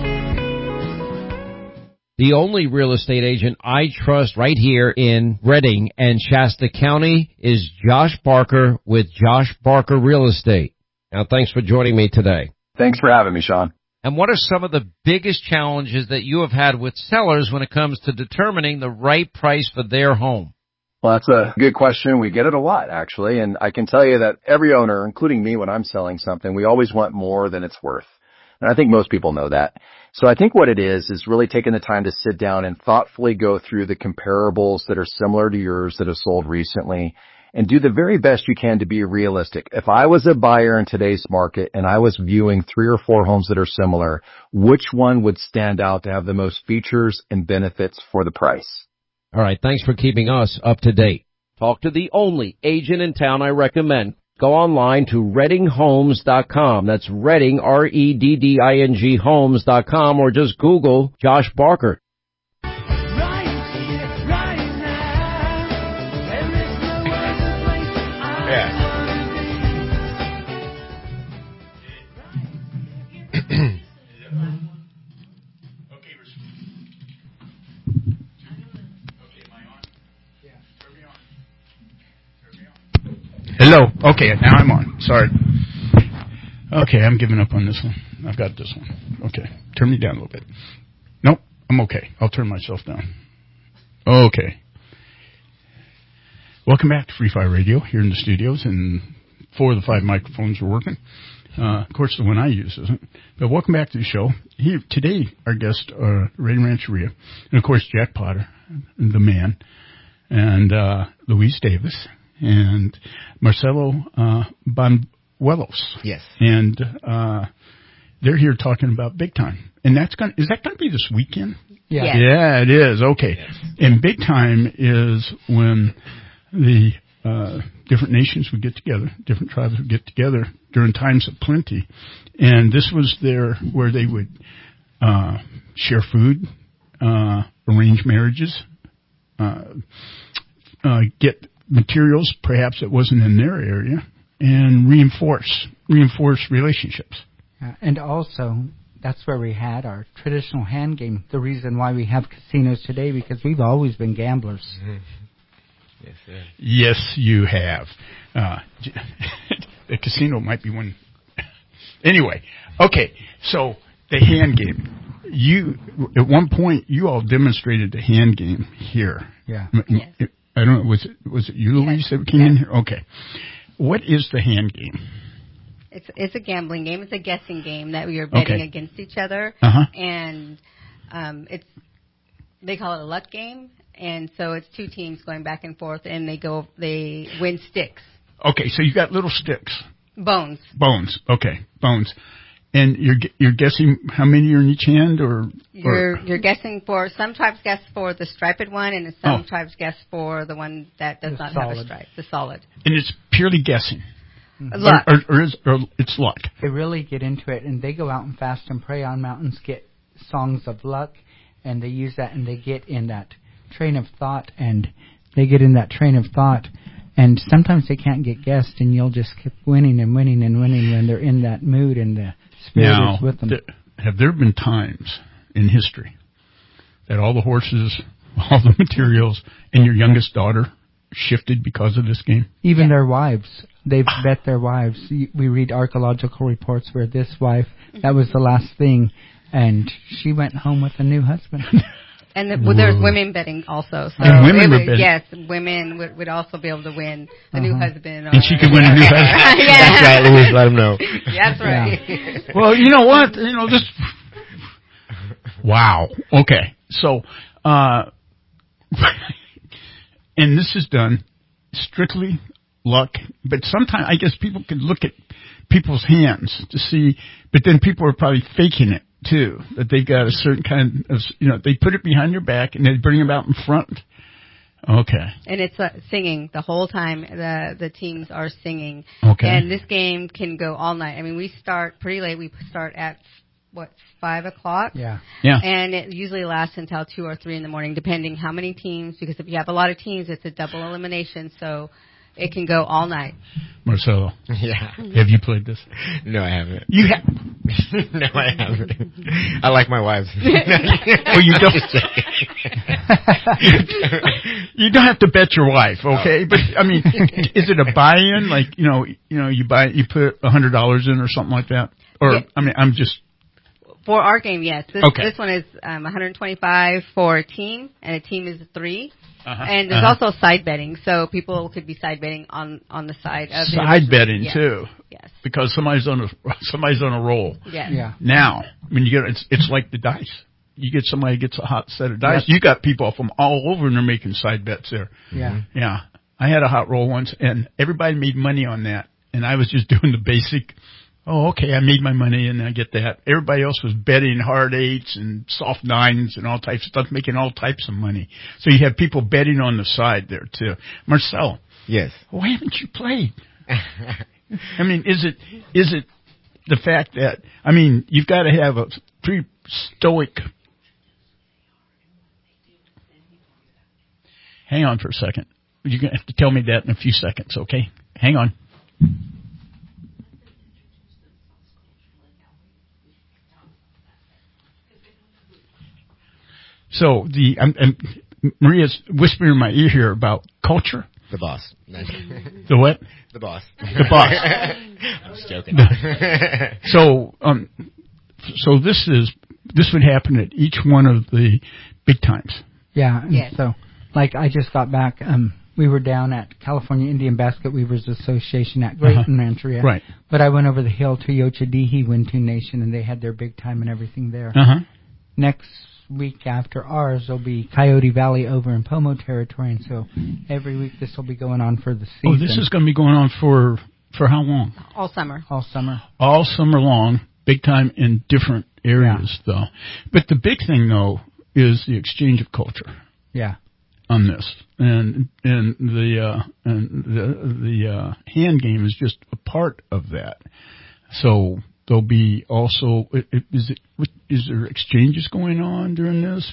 The only real estate agent I trust right here in Redding and Shasta County is Josh Barker with Josh Barker Real Estate. Now, thanks for joining me today. Thanks for having me, Sean. And what are some of the biggest challenges that you have had with sellers when it comes to determining the right price for their home? Well, that's a good question. We get it a lot, actually. And I can tell you that every owner, including me when I'm selling something, we always want more than it's worth. And I think most people know that. So I think what it is really taking the time to sit down and thoughtfully go through the comparables that are similar to yours that have sold recently and do the very best you can to be realistic. If I was a buyer in today's market and I was viewing 3 or 4 homes that are similar, which one would stand out to have the most features and benefits for the price? All right, thanks for keeping us up to date. Talk to the only agent in town I recommend. Go online to ReddingHomes.com. That's Redding, R-E-D-D-I-N-G Homes.com, or just Google Josh Barker. Yeah. Hello. Okay, now I'm on. Sorry. Okay, I'm giving up on this one. I've got this one. Okay, turn me down a little bit. Nope, I'm okay. I'll turn myself down. Okay. Welcome back to Free Fire Radio here in the studios, and 4 of the 5 microphones are working. Of course, the one I use isn't. But welcome back to the show. Today, our guest, Ray Rancheria, and of course, Jack Potter, the man, and Louise Davis, and Marcelo Banuelos. Yes. And they're here talking about Big Time. And is that going to be this weekend? Yeah. Yes. Yeah, it is. Okay. Yes. And Big Time is when the different nations would get together, different tribes would get together during times of plenty. And this was where they would share food, arrange marriages, get materials perhaps that wasn't in their area, and reinforce relationships. And also, that's where we had our traditional hand game. The reason why we have casinos today, because we've always been gamblers. Mm-hmm. Yes, sir. Yes, you have. The casino might be one. Anyway, okay, so the hand game. At one point, you all demonstrated the hand game here. Yeah. Yes. I don't know, was it you, Louise, that came in here? Okay. What is the hand game? It's a gambling game. It's a guessing game that we are betting against each other. Uh-huh. And they call it a luck game. And so it's two teams going back and forth, and they win sticks. Okay, so you got little sticks. Bones. Okay, bones. And you're guessing how many are in each hand, or you're guessing for some tribes guess for the striped one, and some tribes guess for the one that does not have a stripe, the solid. And it's purely guessing. Luck. Or it's luck. They really get into it, and they go out and fast and pray on mountains, get songs of luck, and they use that, and they get in that train of thought, and sometimes they can't get guessed, and you'll just keep winning and winning and winning when they're in that mood, and the spirit is with them. Have there been times in history that all the horses, all the materials, and your youngest daughter shifted because of this game? Even their wives. They've bet their wives. We read archaeological reports where this wife, that was the last thing, and she went home with a new husband. And there's women betting also. So and women were betting. Yes, women would also be able to win a new husband. And she could win a new husband. That's right, Louise, let them know. That's right. Yeah. Well, you know what? This... Wow. Okay. So, and this is done strictly luck, but sometimes I guess people can look at people's hands to see, but then people are probably faking it too, that they've got a certain kind of, they put it behind their back and they bring them out in front. Okay. And it's singing the whole time. The teams are singing. Okay. And this game can go all night. I mean, we start pretty late. We start at 5 o'clock? Yeah. And it usually lasts until 2 or 3 in the morning, depending how many teams, because if you have a lot of teams, it's a double elimination, so it can go all night. Marcelo. Yeah. Have you played this? No, I haven't. You have? No, I haven't. I like my wives. Well, you don't. You don't have to bet your wife, okay? But I mean, is it a buy-in? Like you put $100 in or something like that? Or yeah. I mean, I'm just. For our game, yes. This one is $125 for a team, and a team is 3. Uh-huh. And there's also side betting, so people could be side betting on the side of side betting too. Yes. Because somebody's on a roll. Yes. Yeah. Now, when you get it's like the dice. You get somebody who gets a hot set of dice. Yep. You got people from all over and they're making side bets there. Yeah. Yeah. I had a hot roll once and everybody made money on that, and I was just doing the basic. Oh, okay, I made my money and I get that. Everybody else was betting hard 8s and soft 9s and all types of stuff, making all types of money. So you have people betting on the side there too. Marcel. Yes. Why haven't you played? I mean, is it the fact that, I mean, you've got to have a pretty stoic. Hang on for a second. You're going to have to tell me that in a few seconds, okay? Hang on. So Maria's whispering in my ear here about culture. The boss. The what? The boss. The boss. I'm just joking. So this would happen at each one of the big times. Yeah. Yes. So, like, I just got back we were down at California Indian Basket Weavers Association at Grayton Rancheria. Right. But I went over the hill to Yochadihi Wintu Nation, and they had their big time and everything there. Next week after ours will be Coyote Valley over in Pomo territory, and so every week this will be going on for the season. Oh, this is going to be going on for how long? All summer. All summer. All summer long, big time in different areas, though. But the big thing, though, is the exchange of culture. Yeah. On this, and the hand game is just a part of that. So there'll be also is there exchanges going on during this?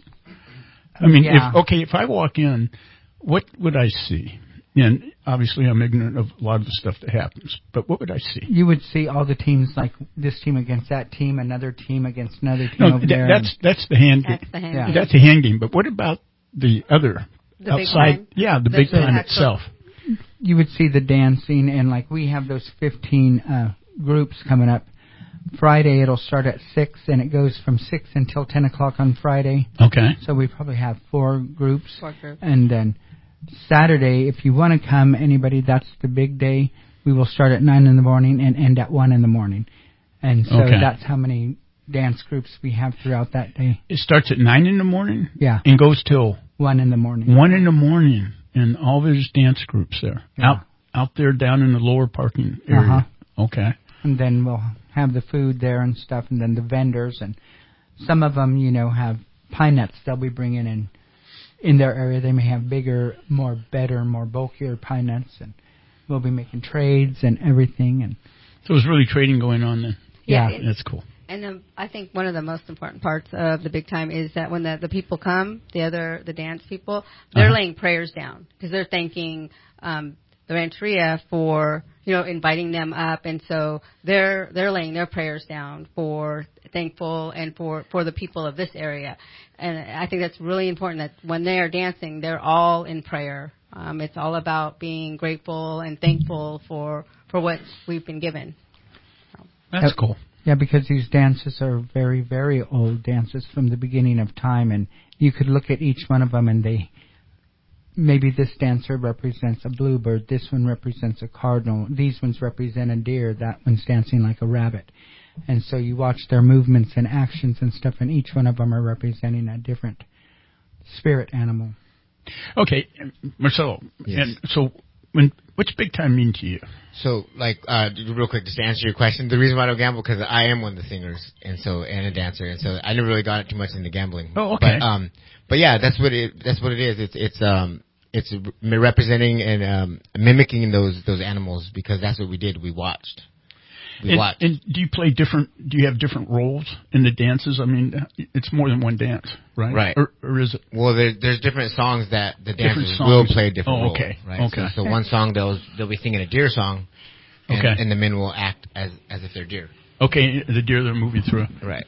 I mean, if I walk in, what would I see? And obviously, I'm ignorant of a lot of the stuff that happens. But what would I see? You would see all the teams, like this team against that team, another team against another team over there. That's the hand game. That's the hand game. But what about the other outside? Yeah, the big time itself. You would see the dancing, and like we have those 15 groups coming up. Friday it'll start at 6, and it goes from 6 until 10 o'clock on Friday. Okay. So we probably have 4 groups. And then Saturday, if you want to come, anybody, that's the big day. We will start at 9 in the morning and end at 1 in the morning. And so that's how many dance groups we have throughout that day. It starts at 9 in the morning? Yeah. And goes till? 1 in the morning. 1 in the morning. And all there's dance groups there. Yeah. Out there down in the lower parking area. Okay. And then we'll have the food there and stuff, and then the vendors. And some of them, have pine nuts they'll be bringing in their area. They may have bigger, more bulkier pine nuts, and we'll be making trades and everything. And so there's really trading going on then. Yeah. That's cool. And I think one of the most important parts of the big time is that when the people come, the dance people, they're laying prayers down because they're thanking the Rancheria for inviting them up, and so they're laying their prayers down for thankful and for the people of this area. And I think that's really important that when they are dancing, they're all in prayer. It's all about being grateful and thankful for what we've been given. That's cool. Yeah, because these dances are very, very old dances from the beginning of time, and you could look at each one of them, and maybe this dancer represents a bluebird, this one represents a cardinal, these ones represent a deer, that one's dancing like a rabbit. And so you watch their movements and actions and stuff, and each one of them are representing a different spirit animal. Okay, Marcelo, and so what's big time mean to you? So, real quick, just to answer your question, the reason why I don't gamble because I am one of the singers and a dancer, and so I never really got too much into gambling. Oh, okay. But yeah, that's what it is. It's representing and mimicking those animals because that's what we did. We watched. And do you play different? Do you have different roles in the dances? I mean, it's more than one dance, right? Right. Or is it? Well, there's different songs that the dancers will play a different role. Okay. Right. Okay. So one song they'll be singing a deer song, and the men will act as if they're deer. Okay, the deer they're moving through. Right.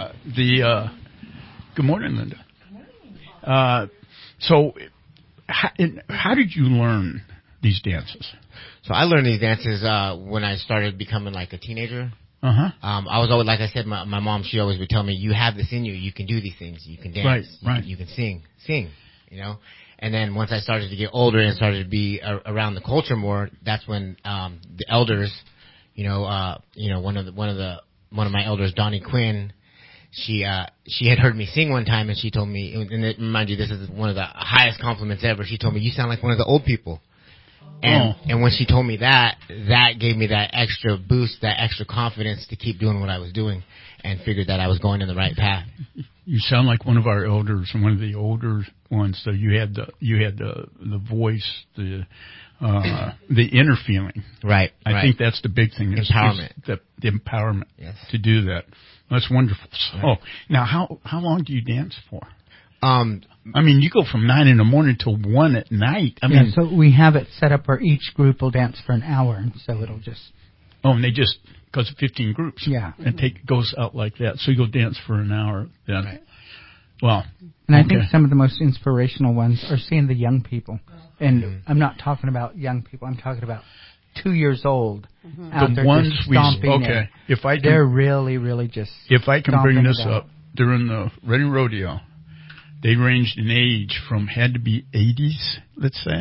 Good morning, Linda. So, how did you learn these dances? So I learned these dances when I started becoming like a teenager. I was always, like I said, my mom, she always would tell me, you have this in you. You can do these things. You can dance. Right. You can sing, And then once I started to get older and started to be around the culture more, that's when the elders, one of my elders, Donnie Quinn, she had heard me sing one time, and she told me, and mind you, this is one of the highest compliments ever. She told me, you sound like one of the old people. And when she told me that gave me that extra boost, that extra confidence to keep doing what I was doing, and figured that I was going in the right path. You sound like one of our elders, one of the older ones. So you had the voice, the inner feeling. Right. I think that's the big thing. Empowerment. The empowerment to do that. That's wonderful. So now, how long do you dance for? I mean, you go from 9 in the morning till 1 at night. I mean, so we have it set up where each group will dance for an hour, and so it'll just. Oh, and they just because of 15 groups. Yeah, and goes out like that. So you'll dance for an hour then. Right. Well, and I think some of the most inspirational ones are seeing the young people, and I'm not talking about young people. I'm talking about 2 years old out the there ones just stomping. They're really, really just. If I can bring this up during the Reading Rodeo. They ranged in age from had to be 80s, let's say,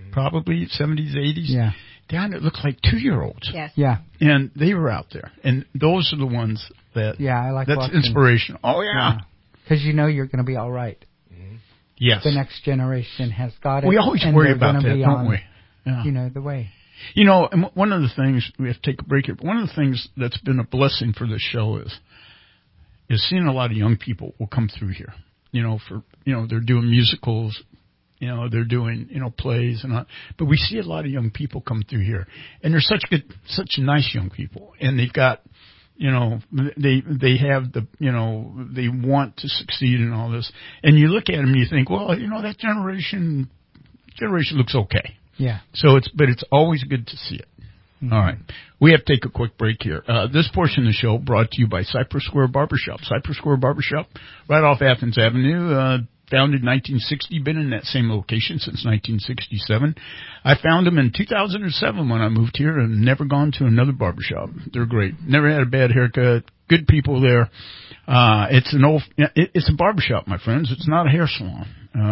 probably 70s, 80s. Yeah. Down it looked like 2-year-olds. Yes. Yeah. And they were out there. And those are the ones that, I like that's watching. inspirational. Oh, yeah. Because you know you're going to be all right. Yes. The next generation has got it. We always and worry they're about gonna that, be don't on, we? Yeah. You know, the way. You know, and one of the things, we have to take a break here, but one of the things that's been a blessing for this show is seeing a lot of young people will come through here. You know, they're doing musicals, they're doing, plays and all. But we see a lot of young people come through here. And they're such nice young people. And they've got, they have they want to succeed in all this. And you look at them and you think, well, that generation looks okay. Yeah. So it's always good to see it. Mm-hmm. All right. We have to take a quick break here. This portion of the show brought to you by Cypress Square Barbershop. Cypress Square Barbershop, right off Athens Avenue, founded in 1960, been in that same location since 1967. I found them in 2007 when I moved here and never gone to another barbershop. They're great. Never had a bad haircut. Good people there. It's a barbershop, my friends. It's not a hair salon.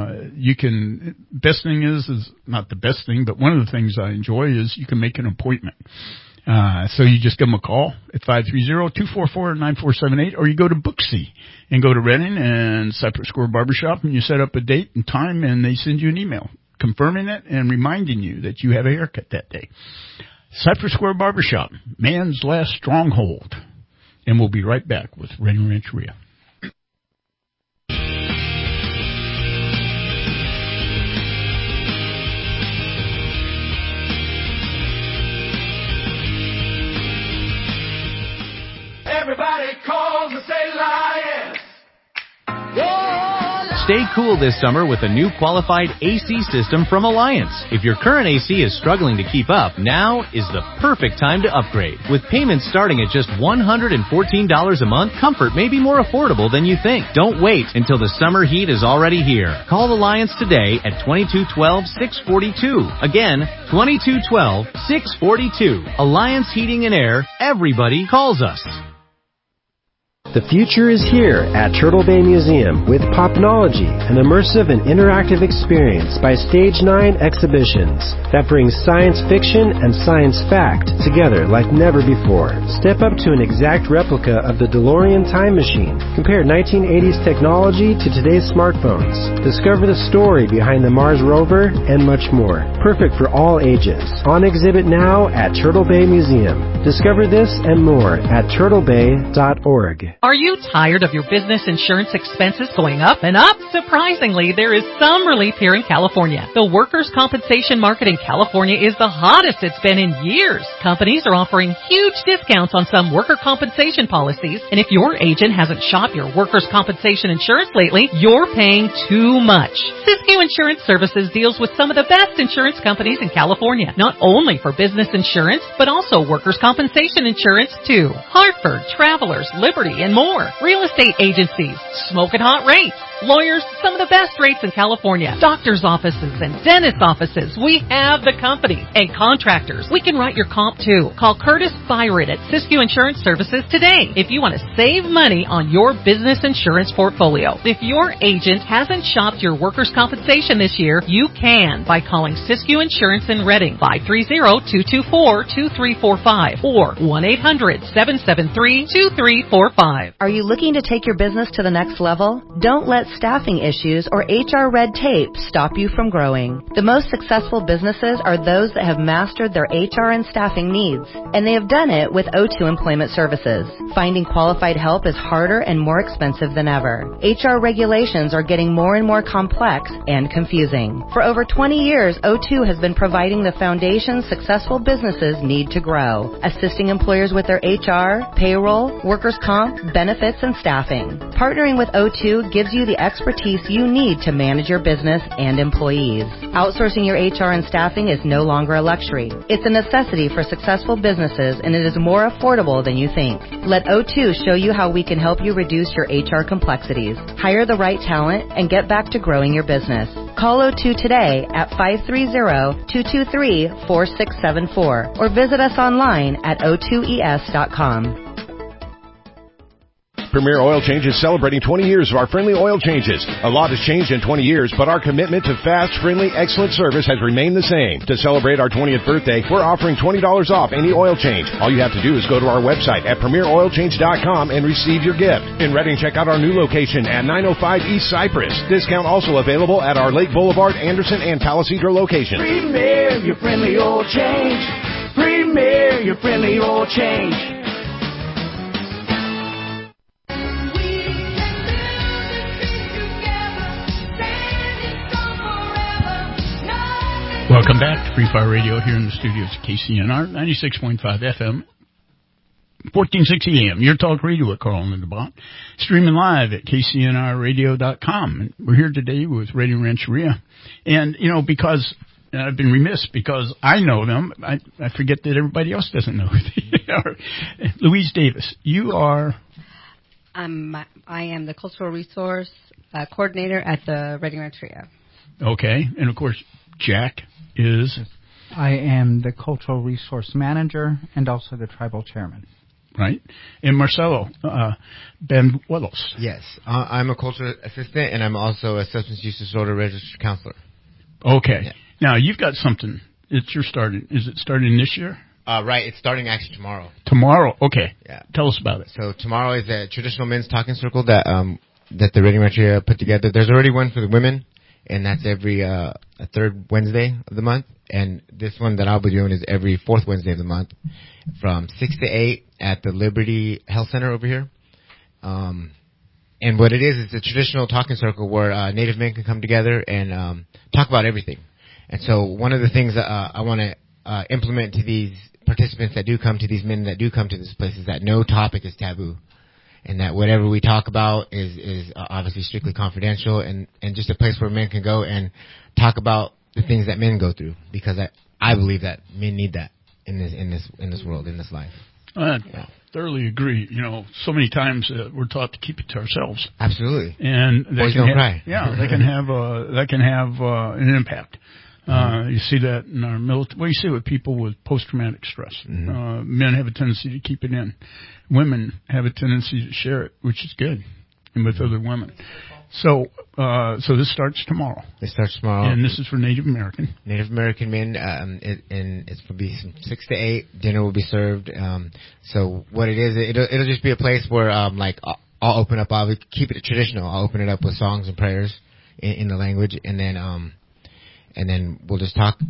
Best thing is not the best thing, but one of the things I enjoy is you can make an appointment. So you just give them a call at 530-244-9478, or you go to Booksy and go to Redding and Cypress Square Barbershop, and you set up a date and time, and they send you an email confirming it and reminding you that you have a haircut that day. Cypress Square Barbershop, man's last stronghold. And we'll be right back with Redding Rancheria. Everybody calls and say Lions. Stay cool this summer with a new qualified AC system from Alliance. If your current AC is struggling to keep up, now is the perfect time to upgrade. With payments starting at just $114 a month, comfort may be more affordable than you think. Don't wait until the summer heat is already here. Call Alliance today at 2212-642. Again, 2212-642. Alliance Heating and Air. Everybody calls us. The future is here at Turtle Bay Museum with Popnology, an immersive and interactive experience by Stage 9 Exhibitions that brings science fiction and science fact together like never before. Step up to an exact replica of the DeLorean time machine. Compare 1980s technology to today's smartphones. Discover the story behind the Mars rover and much more. Perfect for all ages. On exhibit now at Turtle Bay Museum. Discover this and more at turtlebay.org. Are you tired of your business insurance expenses going up and up? Surprisingly, there is some relief here in California. The workers' compensation market in California is the hottest it's been in years. Companies are offering huge discounts on some worker compensation policies, and if your agent hasn't shopped your workers' compensation insurance lately, you're paying too much. Siskiyou Insurance Services deals with some of the best insurance companies in California, not only for business insurance, but also workers' compensation insurance too. Hartford, Travelers, Liberty, and more. Real estate agencies, smoking hot rates. Lawyers, some of the best rates in California. Doctors' offices and dentist offices. We have the company. And contractors. We can write your comp too. Call Curtis Byron at Siskiyou Insurance Services today if you want to save money on your business insurance portfolio. If your agent hasn't shopped your workers' compensation this year, you can by calling Siskiyou Insurance in Redding, 530-224-2345 or 1-800-773-2345. Are you looking to take your business to the next level? Don't let staffing issues or HR red tape stop you from growing. The most successful businesses are those that have mastered their HR and staffing needs, and they have done it with O2 Employment Services. Finding qualified help is harder and more expensive than ever. HR regulations are getting more and more complex and confusing. For over 20 years, O2 has been providing the foundation successful businesses need to grow, assisting employers with their HR, payroll, workers' comp, benefits, and staffing. Partnering with O2 gives you the expertise you need to manage your business and employees. Outsourcing your HR and staffing is no longer a luxury. It's a necessity for successful businesses, and it is more affordable than you think. Let O2 show you how we can help you reduce your HR complexities, hire the right talent, and get back to growing your business. Call O2 today at 530-223-4674 or visit us online at o2es.com. Premier Oil Change is celebrating 20 years of our friendly oil changes. A lot has changed in 20 years, but our commitment to fast, friendly, excellent service has remained the same. To celebrate our 20th birthday, we're offering $20 off any oil change. All you have to do is go to our website at premieroilchange.com and receive your gift. In Redding, check out our new location at 905 East Cypress. Discount also available at our Lake Boulevard, Anderson, and Palisadro locations. Premier, your friendly oil change. Premier, your friendly oil change. Welcome back to Free Fire Radio here in the studios at KCNR, 96.5 FM, 1460 AM. Your talk radio with Carl and Linda Bont. Streaming live at KCNRradio.com. And we're here today with Radio Rancheria. And, because I've been remiss because I know them, I forget that everybody else doesn't know who they are. Louise Davis, you are... I am the Cultural Resource Coordinator at the Radio Rancheria. Okay. And, of course, Jack is... I am the Cultural Resource Manager and also the Tribal Chairman. Right. And Marcelo Benuelos. Yes. I'm a cultural assistant, and I'm also a substance use disorder registered counselor. Okay. Yeah. Now, you've got something that you're starting. Is it starting this year? Right. It's starting actually tomorrow. Tomorrow? Okay. Yeah. Tell us about it. So tomorrow is a traditional men's talking circle that the Radio Rancheria put together. There's already one for the women, and that's every third Wednesday of the month. And this one that I'll be doing is every fourth Wednesday of the month from 6 to 8 at the Liberty Health Center over here. And what it is, it's a traditional talking circle where Native men can come together and talk about everything. And so one of the things that I want to implement to these participants that do come to these men that do come to this place is that no topic is taboo. And that whatever we talk about is obviously strictly confidential and just a place where men can go and talk about the things that men go through, because I believe that men need that in this world, in this life. I thoroughly agree. So many times we're taught to keep it to ourselves. Absolutely. And boys don't cry. Yeah, they can have an impact. You see that in our military. Well, you see it with people with post-traumatic stress. Mm-hmm. Men have a tendency to keep it in. Women have a tendency to share it, which is good, and with other women. So this starts tomorrow. It starts tomorrow. And this is for Native American. Native American men, and it's going to be from 6 to 8. Dinner will be served. So what it is, it'll just be a place where, I'll open up, I'll keep it traditional. I'll open it up with songs and prayers in the language, and then we'll just talk,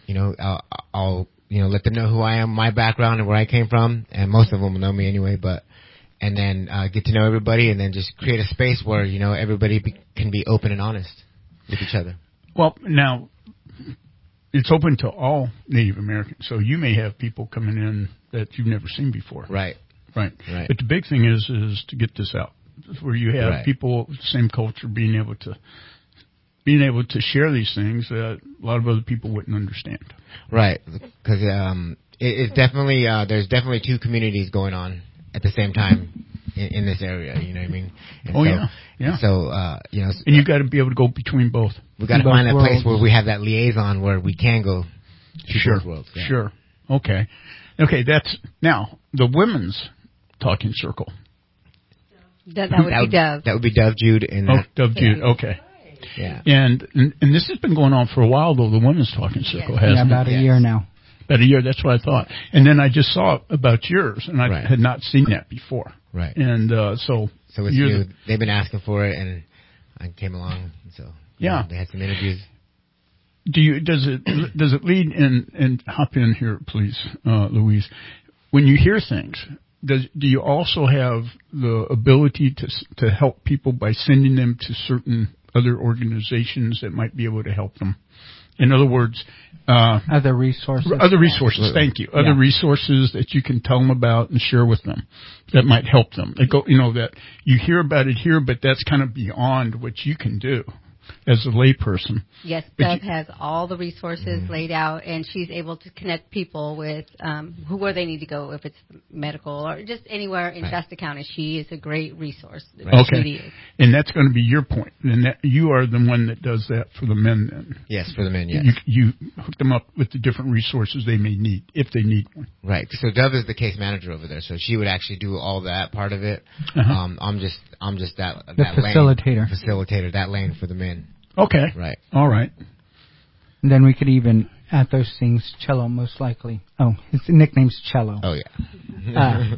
I'll let them know who I am, my background, and where I came from, and most of them will know me anyway, and then get to know everybody, and then just create a space where, everybody can be open and honest with each other. Well, now, it's open to all Native Americans, so you may have people coming in that you've never seen before. Right. But the big thing is to get this out, where you have people with the same culture being able to share these things that a lot of other people wouldn't understand. Right, because it's definitely there's definitely two communities going on at the same time in this area. You know what I mean? And yeah. So and you got to be able to go between both. We got to find that place where we have that liaison where we can go to both worlds. Yeah. Sure. Okay. That's now the women's talking circle. That would be Dove. That would be Dove Jude and Dove Jude. Okay. Yeah. And this has been going on for a while, though, the women's talking circle has. Yeah, about a year now. About a year, that's what I thought. And then I just saw about yours, and I had not seen that before. Right. And so it's new. They've been asking for it, and I came along. So they had some interviews. Does it lead and hop in here, please, Louise? When you hear things, do you also have the ability to help people by sending them to certain other organizations that might be able to help them? In other words, other resources. Other resources. Thank you. Other resources that you can tell them about and share with them that might help them. They go, that you hear about it here, but that's kind of beyond what you can do. as a layperson. Yes, Bev has all the resources laid out, and she's able to connect people with where they need to go, if it's medical or just anywhere in Shasta County. She is a great resource. Okay. And that's going to be your point. And that you are the one that does that for the men then. Yes, for the men, yes. You hook them up with the different resources they may need, if they need one. Right. So Dove is the case manager over there, so she would actually do all that part of it. I'm just that facilitator, that lane for the men. Okay. Right. All right. And then we could even add those things, Cello most likely. Oh, his nickname's Cello. Oh, yeah.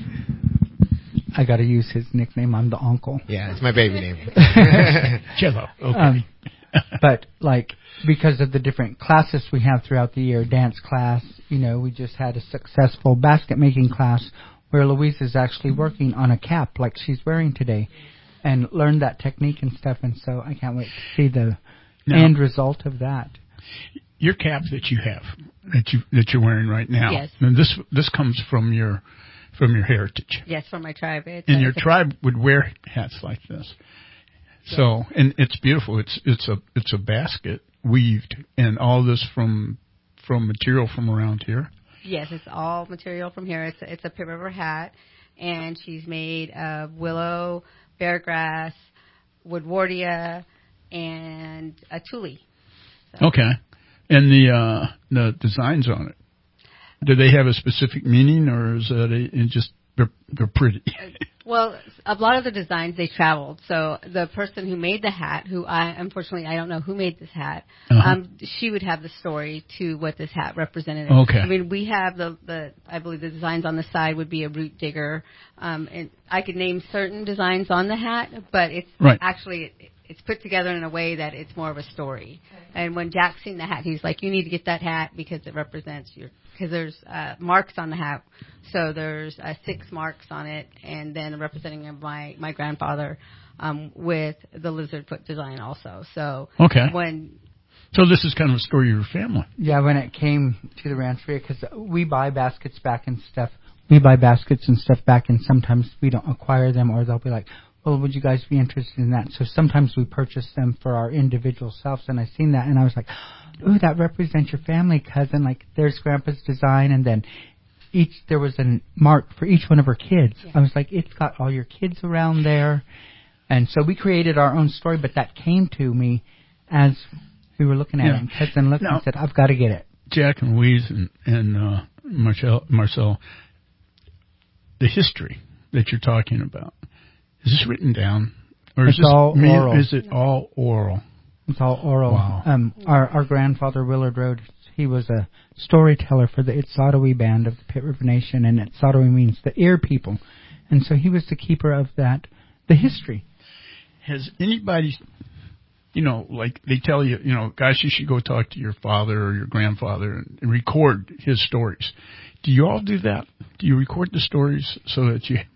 I got to use his nickname. I'm the uncle. Yeah, it's my baby name. Cello. Okay. But, like, because of the different classes we have throughout the year, dance class, we just had a successful basket making class where Louise is actually working on a cap like she's wearing today and learned that technique and stuff. And so I can't wait to see the end result of that. Your cap that you have, that you're wearing right now, yes. And this comes from your heritage. Yes, from my tribe. And your tribe would wear hats like this. Yes. So, and it's beautiful. It's a basket weaved, and all this from material from around here. Yes, it's all material from here. It's a Pit River hat, and she's made of willow, beargrass, woodwardia, and a tule. So. Okay, and the designs on it, do they have a specific meaning, or is that just they're pretty? Well, a lot of the designs, they traveled. So the person who made the hat, unfortunately I don't know who made this hat, she would have the story to what this hat represented. Okay. I mean, we have I believe the designs on the side would be a root digger. And I could name certain designs on the hat, but it's actually, it's put together in a way that it's more of a story. Okay. And when Jack's seen the hat, he's like, you need to get that hat because it represents because there's marks on the hat. So there's 6 marks on it, and then representing my grandfather with the lizard foot design also. So So this is kind of a story of your family. Yeah, when it came to the rancheria, because we buy baskets back and stuff. We buy baskets and stuff back, and sometimes we don't acquire them, or they'll be like, well, would you guys be interested in that? So sometimes we purchase them for our individual selves, and I seen that, and I was like, ooh, that represents your family, cousin. Like, there's Grandpa's design, and then there was a mark for each one of her kids. Yeah. I was like, it's got all your kids around there. And so we created our own story, but that came to me as we were looking at it, and cousin looked and said, I've got to get it. Jack and Louise and Marcel, the history that you're talking about, is this written down? Or it's all oral. Is it all oral? It's all oral. Wow. Our grandfather, Willard Rhodes, he was a storyteller for the Itzadawee band of the Pit River Nation, and Itzadawee means the ear people. And so he was the keeper of that, the history. Has anybody, like they tell you, guys, you should go talk to your father or your grandfather and record his stories. Do you all do that? Do you record the stories so that you...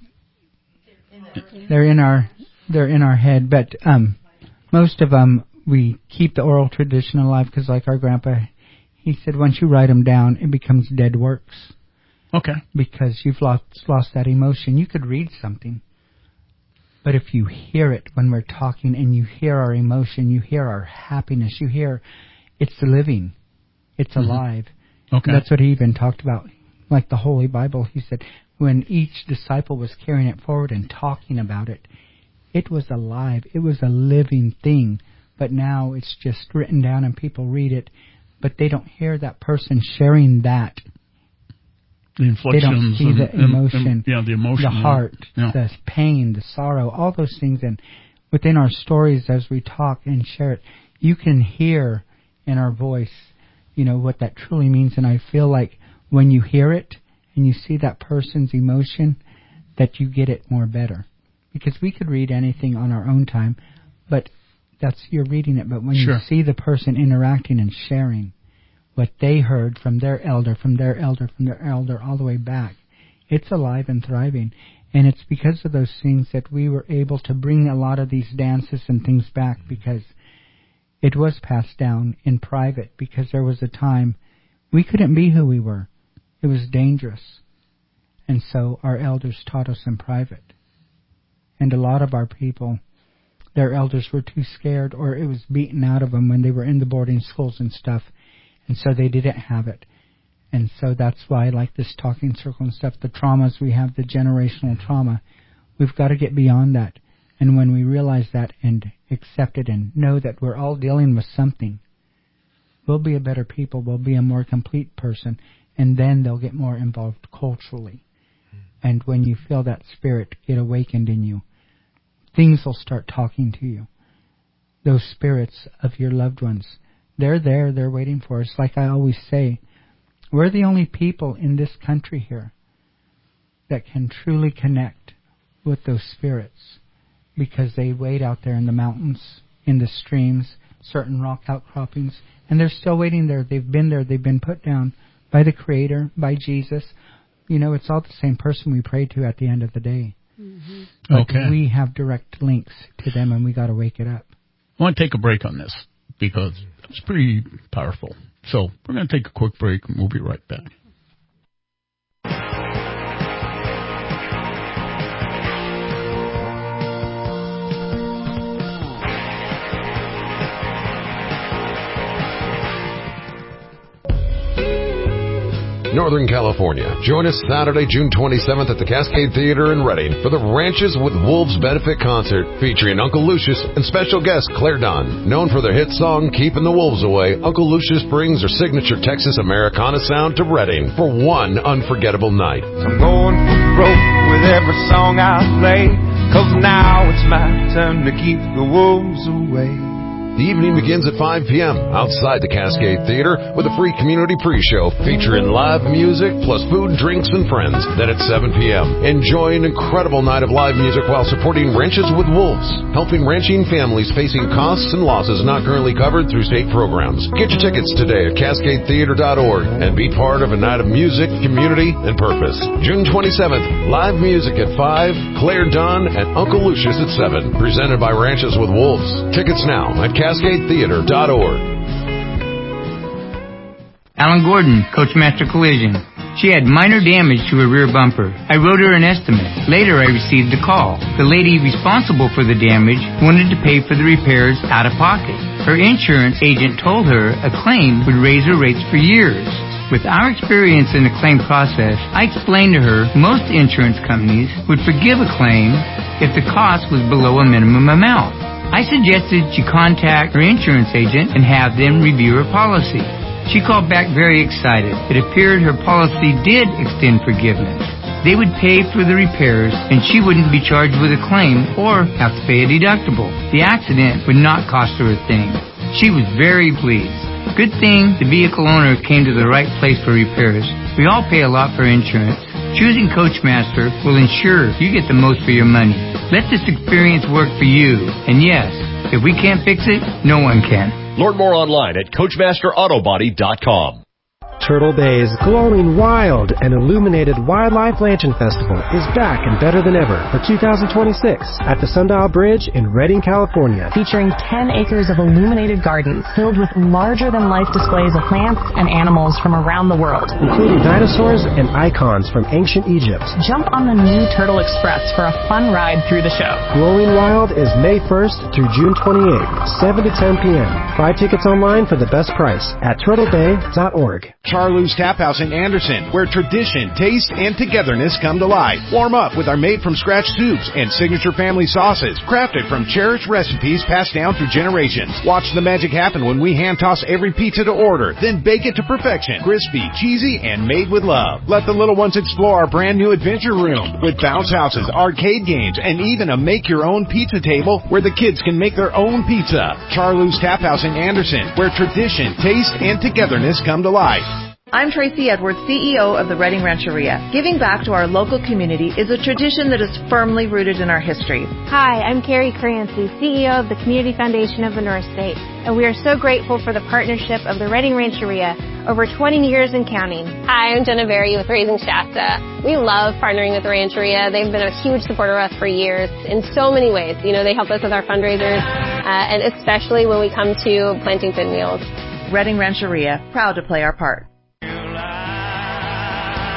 They're in our head, but most of them we keep the oral tradition alive because, like our grandpa, he said, once you write them down, it becomes dead works. Okay. Because you've lost that emotion. You could read something, but if you hear it when we're talking and you hear our emotion, you hear our happiness, you hear it's living, it's alive. Okay. That's what he even talked about, like the Holy Bible. He said when each disciple was carrying it forward and talking about it, it was alive. It was a living thing. But now it's just written down and people read it, but they don't hear that person sharing that. The inflections. They don't see the emotion. The emotion. The heart, the pain, the sorrow, all those things. And within our stories as we talk and share it, you can hear in our voice, what that truly means. And I feel like when you hear it and you see that person's emotion, that you get it more better. Because we could read anything on our own time, but you're reading it. But when you see the person interacting and sharing what they heard from their elder, all the way back, it's alive and thriving. And it's because of those things that we were able to bring a lot of these dances and things back, because it was passed down in private, because there was a time we couldn't be who we were. It was dangerous. And so our elders taught us in private. And a lot of our people, their elders were too scared, or it was beaten out of them when they were in the boarding schools and stuff, and so they didn't have it. And so that's why I like this talking circle and stuff, the traumas we have, the generational trauma. We've got to get beyond that. And when we realize that and accept it and know that we're all dealing with something, we'll be a better people, we'll be a more complete person, and then they'll get more involved culturally. And when you feel that spirit get awakened in you, things will start talking to you. Those spirits of your loved ones, they're there, they're waiting for us. Like I always say, we're the only people in this country here that can truly connect with those spirits, because they wait out there in the mountains, in the streams, certain rock outcroppings, and they're still waiting there. They've been there. They've been put down by the Creator, by Jesus. You know, it's all the same person we pray to at the end of the day. Mm-hmm. But we have direct links to them, and we got to wake it up. I want to take a break on this because it's pretty powerful. So we're going to take a quick break, and we'll be right back. Northern California. Join us Saturday, June 27th at the Cascade Theater in Redding for the Ranches with Wolves benefit concert featuring Uncle Lucius and special guest Claire Dunn. Known for their hit song Keeping the Wolves Away, Uncle Lucius brings their signature Texas Americana sound to Redding for one unforgettable night. I'm going for broke with every song I play, 'cause now it's my turn to keep the wolves away. The evening begins at 5 p.m. outside the Cascade Theater with a free community pre-show featuring live music plus food, drinks, and friends. Then at 7 p.m., enjoy an incredible night of live music while supporting Ranches with Wolves, helping ranching families facing costs and losses not currently covered through state programs. Get your tickets today at CascadeTheater.org and be part of a night of music, community, and purpose. June 27th, live music at 5, Claire Dunn and Uncle Lucius at 7, presented by Ranches with Wolves. Tickets now at CascadeTheater.org. Alan Gordon, Coachmaster Collision. She had minor damage to her rear bumper. I wrote her an estimate. Later, I received a call. The lady responsible for the damage wanted to pay for the repairs out of pocket. Her insurance agent told her a claim would raise her rates for years. With our experience in the claim process, I explained to her most insurance companies would forgive a claim if the cost was below a minimum amount. I suggested she contact her insurance agent and have them review her policy. She called back very excited. It appeared her policy did extend forgiveness. They would pay for the repairs, and she wouldn't be charged with a claim or have to pay a deductible. The accident would not cost her a thing. She was very pleased. Good thing the vehicle owner came to the right place for repairs. We all pay a lot for insurance. Choosing Coachmaster will ensure you get the most for your money. Let this experience work for you. And yes, if we can't fix it, no one can. Learn more online at CoachmasterAutobody.com. Turtle Bay's glowing wild and illuminated Wildlife Lantern Festival is back and better than ever for 2026 at the Sundial Bridge in Redding, California. Featuring 10 acres of illuminated gardens filled with larger-than-life displays of plants and animals from around the world, including dinosaurs and icons from ancient Egypt. Jump on the new Turtle Express for a fun ride through the show. Glowing Wild is May 1st through June 28th, 7 to 10 p.m. Buy tickets online for the best price at turtlebay.org. Charlou's Tap House in Anderson, where tradition, taste, and togetherness come to life. Warm up with our made-from-scratch soups and signature family sauces, crafted from cherished recipes passed down through generations. Watch the magic happen when we hand-toss every pizza to order, then bake it to perfection. Crispy, cheesy, and made with love. Let the little ones explore our brand-new adventure room with bounce houses, arcade games, and even a make-your-own pizza table where the kids can make their own pizza. Charlou's Tap House in Anderson, where tradition, taste, and togetherness come to life. I'm Tracy Edwards, CEO of the Redding Rancheria. Giving back to our local community is a tradition that is firmly rooted in our history. Hi, I'm Carrie Crancy, CEO of the Community Foundation of the North State, and we are so grateful for the partnership of the Redding Rancheria over 20 years and counting. Hi, I'm Jenna Berry with Raising Shasta. We love partnering with the Rancheria. They've been a huge supporter of us for years in so many ways. You know, they help us with our fundraisers, and especially when we come to planting pinwheels. Redding Rancheria, proud to play our part.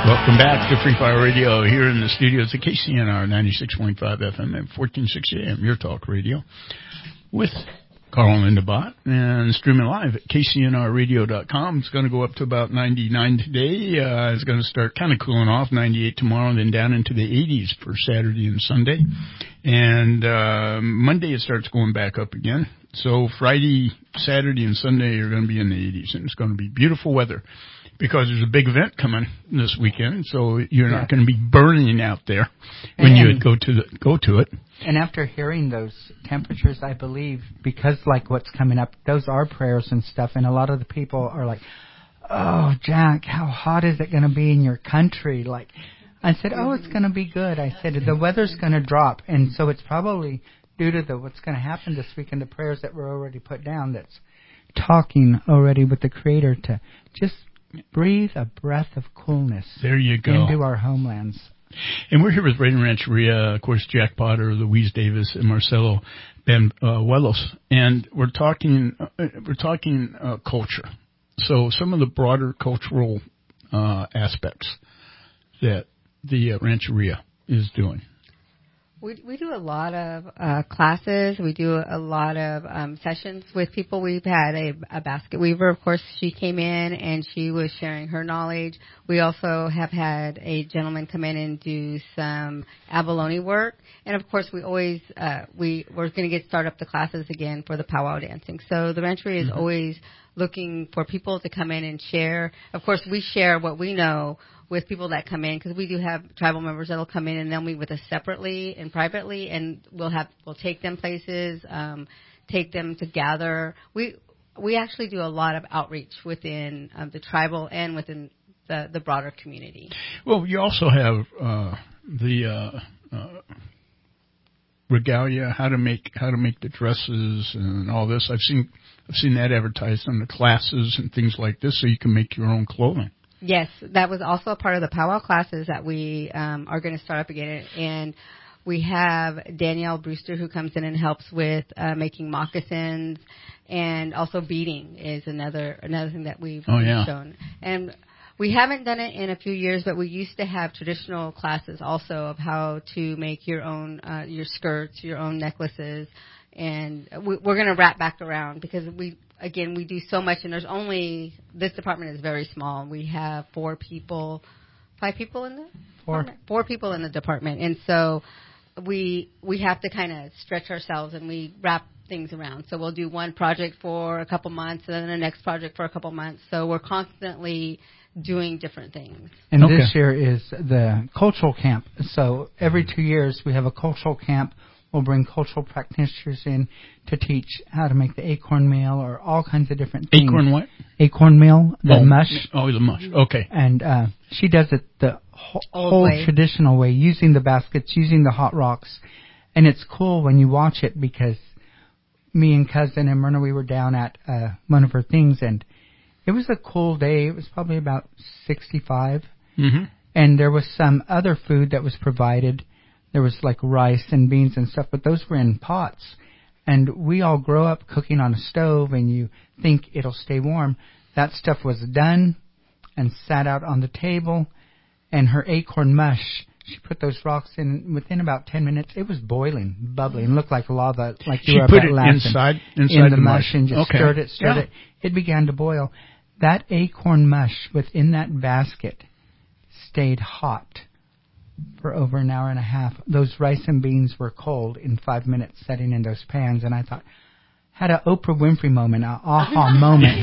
Welcome back to Free Fire Radio here in the studios at KCNR 96.5 FM and 1460 AM, your talk radio, with Carl and Linda Bott, and streaming live at KCNRradio.com. It's going to go up to about 99 today. It's going to start kind of cooling off, 98 tomorrow, and then down into the 80s for Saturday and Sunday. And Monday it starts going back up again. So Friday, Saturday, and Sunday are going to be in the 80s, and it's going to be beautiful weather. Because there's a big event coming this weekend, so you're not going to be burning out there when you go to it. And after hearing those temperatures, I believe, because like what's coming up, those are prayers and stuff, and a lot of the people are like, "Oh, Jack, how hot is it going to be in your country?" Like, I said, "Oh, it's going to be good." I said, "The weather's going to drop," and so it's probably due to what's going to happen this weekend, the prayers that were already put down. That's talking already with the Creator to just breathe a breath of coolness. There you go. Into our homelands. And we're here with Raiden Rancheria, of course, Jack Potter, Louise Davis, and Marcelo Benuelos, and we're talking culture. So some of the broader cultural aspects that the Rancheria is doing. We do a lot of classes. We do a lot of sessions with people. We've had a basket weaver, of course. She came in and she was sharing her knowledge. We also have had a gentleman come in and do some abalone work. And of course, we always we're going to start up the classes again for the powwow dancing. So the Rancheria is always looking for people to come in and share. Of course, we share what we know with people that come in, because we do have tribal members that'll come in and they'll meet with us separately and privately, and we'll take them places, take them to gather. We actually do a lot of outreach within the tribal and within the broader community. Well, you also have the regalia, how to make the dresses and all this. I've seen that advertised on the classes and things like this, so you can make your own clothing. Yes, that was also a part of the powwow classes that we are going to start up again. And we have Danielle Brewster who comes in and helps with making moccasins, and also beading is another thing that we've shown. And we haven't done it in a few years, but we used to have traditional classes also of how to make your own your skirts, your own necklaces. And we're going to wrap back around, because we do so much, and this department is very small. We have 5 people in the department? 4 people in the department. And so we have to kind of stretch ourselves, and we wrap things around. So we'll do one project for a couple months, and then the next project for a couple months. So we're constantly doing different things. And this year is the cultural camp. So every 2 years we have a cultural camp. We'll bring cultural practitioners in to teach how to make the acorn meal or all kinds of different things. Acorn what? Acorn meal, the mush. Oh, the mush. Okay. And she does it the whole traditional way, using the baskets, using the hot rocks. And it's cool when you watch it, because me and Cousin and Myrna, we were down at one of her things, and it was a cool day. It was probably about 65. Mm-hmm. And there was some other food that was provided. There was like rice and beans and stuff, but those were in pots. And we all grow up cooking on a stove, and you think it'll stay warm. That stuff was done and sat out on the table. And her acorn mush, she put those rocks in. Within about 10 minutes, it was boiling, bubbling, looked like lava, like you were about to laugh. Inside in the mush, and just stirred it. It began to boil. That acorn mush within that basket stayed hot for over an hour and a half. Those rice and beans were cold in 5 minutes, setting in those pans, and I thought, had an Oprah Winfrey moment, an aha moment.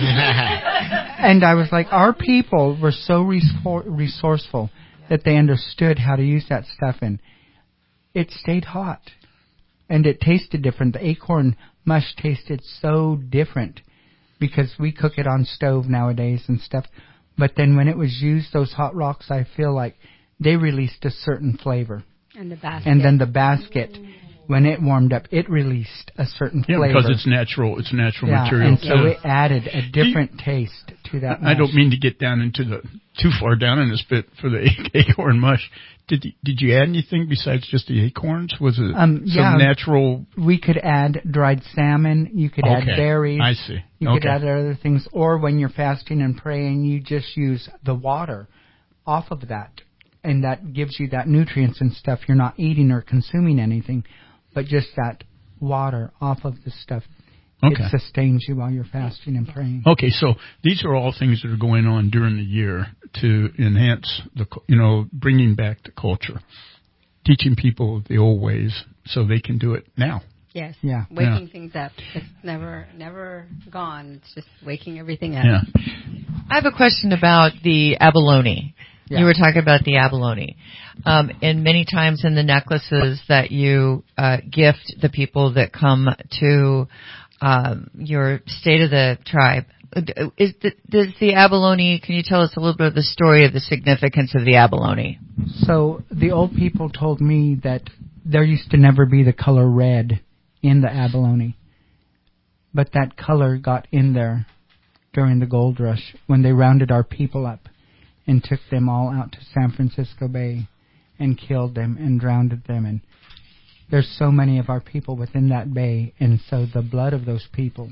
And I was like, our people were so resourceful that they understood how to use that stuff, and it stayed hot. And it tasted different. The acorn mush tasted so different, because we cook it on stove nowadays and stuff. But then when it was used, those hot rocks, I feel like they released a certain flavor. And the basket. And then the basket, when it warmed up, it released a certain flavor. Yeah, because it's natural material. And so it added a different taste to that mush. I don't mean to get down into too far down in this bit for the acorn mush. Did you add anything besides just the acorns? Was it some natural? We could add dried salmon. You could add berries. I see. You could add other things. Or when you're fasting and praying, you just use the water. off of that, and that gives you that nutrients and stuff. You're not eating or consuming anything, but just that water off of the stuff. Okay. It sustains you while you're fasting and praying. Okay, so these are all things that are going on during the year to enhance bringing back the culture, teaching people the old ways so they can do it now. Yes. Yeah. Waking things up. It's never gone. It's just waking everything up. Yeah. I have a question about the abalone. Yeah. You were talking about the abalone. And many times in the necklaces that you gift the people that come to your State of the Tribe, does the abalone, can you tell us a little bit of the story of the significance of the abalone? So the old people told me that there used to never be the color red in the abalone, but that color got in there during the gold rush when they rounded our people up and took them all out to San Francisco Bay and killed them and drowned them. And there's so many of our people within that bay, and so the blood of those people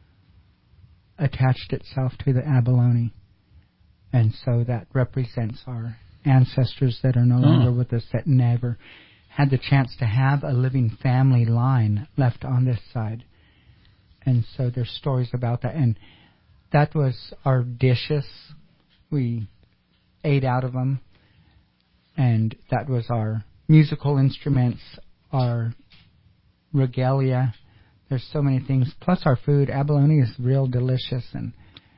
attached itself to the abalone. And so that represents our ancestors that are no longer with us, that never had the chance to have a living family line left on this side. And so there's stories about that. And that was our dishes. We ate out of them. And that was our musical instruments, our regalia. There's so many things. Plus our food. Abalone is real delicious. And,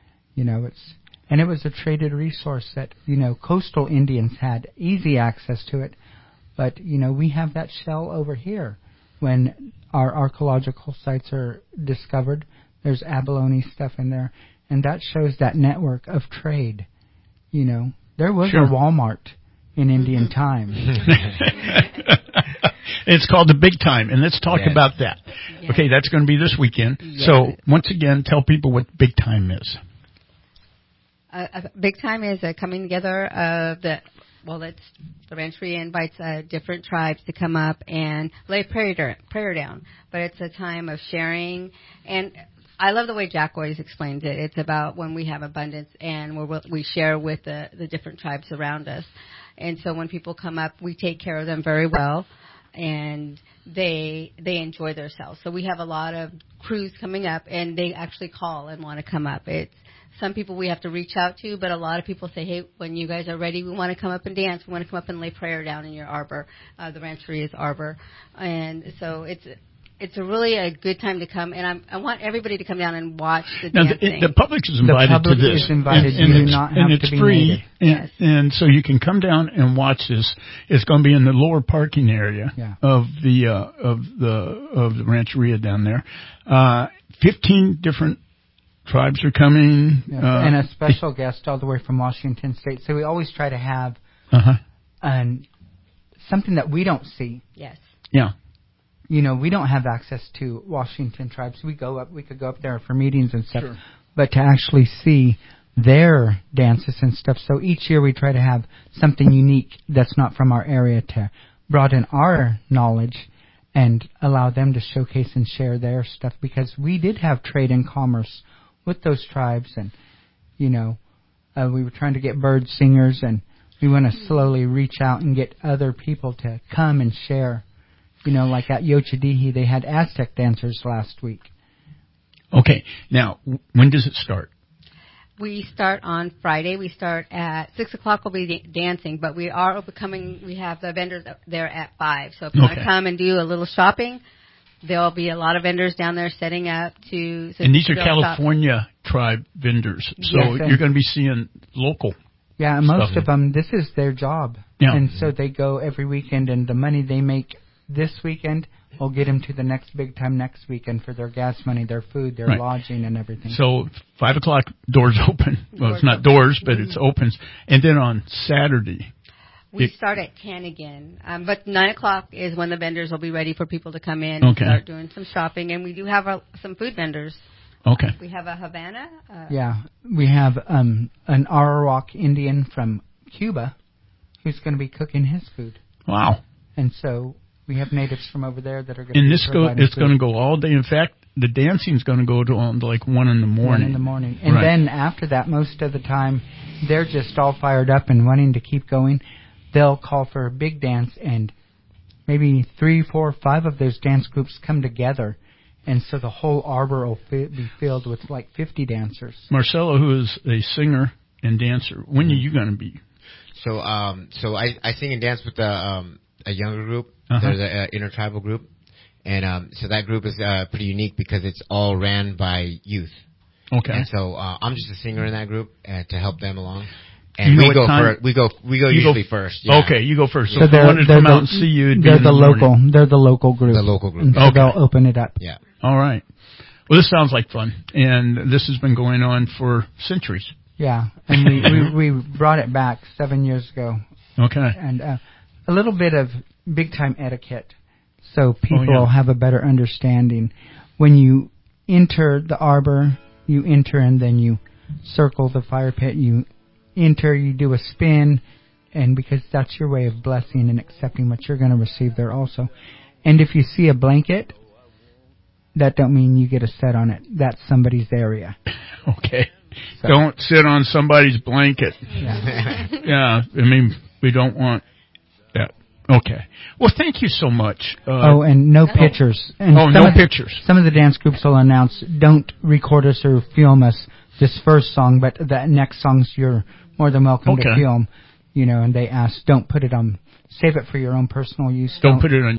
and it was a traded resource that, coastal Indians had easy access to it. But, we have that shell over here. When our archaeological sites are discovered, there's abalone stuff in there. And that shows that network of trade. There was a Walmart in Indian time. It's called the Big Time, and let's talk about that. Yes. Okay, that's going to be this weekend. Yes. So, once again, tell people what Big Time is. Big Time is a coming together of the Rancheria invites different tribes to come up and lay prayer down. But it's a time of sharing, and I love the way Jack always explains it. It's about when we have abundance and we share with the different tribes around us. And so when people come up, we take care of them very well, and they enjoy themselves. So we have a lot of crews coming up, and they actually call and want to come up. It's some people we have to reach out to, but a lot of people say, hey, when you guys are ready, we want to come up and dance. We want to come up and lay prayer down in your arbor, the Rancheria's arbor. And so it's a good time to come, and I want everybody to come down and watch the dancing. The public is invited to this. Is invited. You do not have it's to be free, native. and so you can come down and watch this. It's going to be in the lower parking area of the Rancheria down there. 15 different tribes are coming. And a special guest all the way from Washington State. So we always try to have something that we don't see. Yes. Yeah. We don't have access to Washington tribes. We could go up there for meetings and stuff. Sure. But to actually see their dances and stuff. So each year we try to have something unique that's not from our area to broaden our knowledge and allow them to showcase and share their stuff, because we did have trade and commerce with those tribes, and we were trying to get bird singers, and we want to slowly reach out and get other people to come and share. Like at Yochadihi, they had Aztec dancers last week. Okay, now when does it start? We start on Friday. We start at 6:00. We'll be dancing, but we are coming. We have the vendors up there at 5. So if you want to come and do a little shopping, there'll be a lot of vendors down there setting up to. And these are California tribe vendors, so you're going to be seeing local. Yeah, most of them. This is their job, and so they go every weekend, and the money they make this weekend will get them to the next Big Time next weekend for their gas money, their food, their lodging, and everything. So 5:00 doors open. Well, it's not doors, but it's opens. And then on Saturday, we start at 10 again. But 9:00 is when the vendors will be ready for people to come in and start doing some shopping. And we do have some food vendors. Okay. We have a Havana. We have an Arawak Indian from Cuba who's going to be cooking his food. Wow. And so We have natives from over there that are going to. And it's going to go all day. In fact, the dancing's going to go to like 1 in the morning. 1 in the morning, and then after that, most of the time, they're just all fired up and wanting to keep going. They'll call for a big dance, and maybe 3, 4, 5 of those dance groups come together, and so the whole arbor will be filled with like 50 dancers. Marcelo, who is a singer and dancer, when are you going to be? So I sing and dance with a younger group. There's an intertribal group, and so that group is pretty unique because it's all ran by youth. Okay. And so I'm just a singer in that group to help them along. And we go usually first. Yeah. Okay, you go first. So if I wanted to come out and see you, they're the local group. The local group. And so they'll open it up. Yeah. All right. Well, this sounds like fun, and this has been going on for centuries. Yeah, and we brought it back 7 years ago. Okay. And a little bit of big time etiquette, so people have a better understanding. When you enter the arbor, you enter and then you circle the fire pit. You enter, you do a spin, and because that's your way of blessing and accepting what you're going to receive there also. And if you see a blanket, that don't mean you get a set on it. That's somebody's area. Okay. So. Don't sit on somebody's blanket. Yeah. Yeah, I mean, we don't want that. Okay. Well, thank you so much. And no pictures. And no pictures. Some of the dance groups will announce, don't record us or film us this first song, but that next song's you're more than welcome to film. And they ask, don't put it on, save it for your own personal use. Don't put it on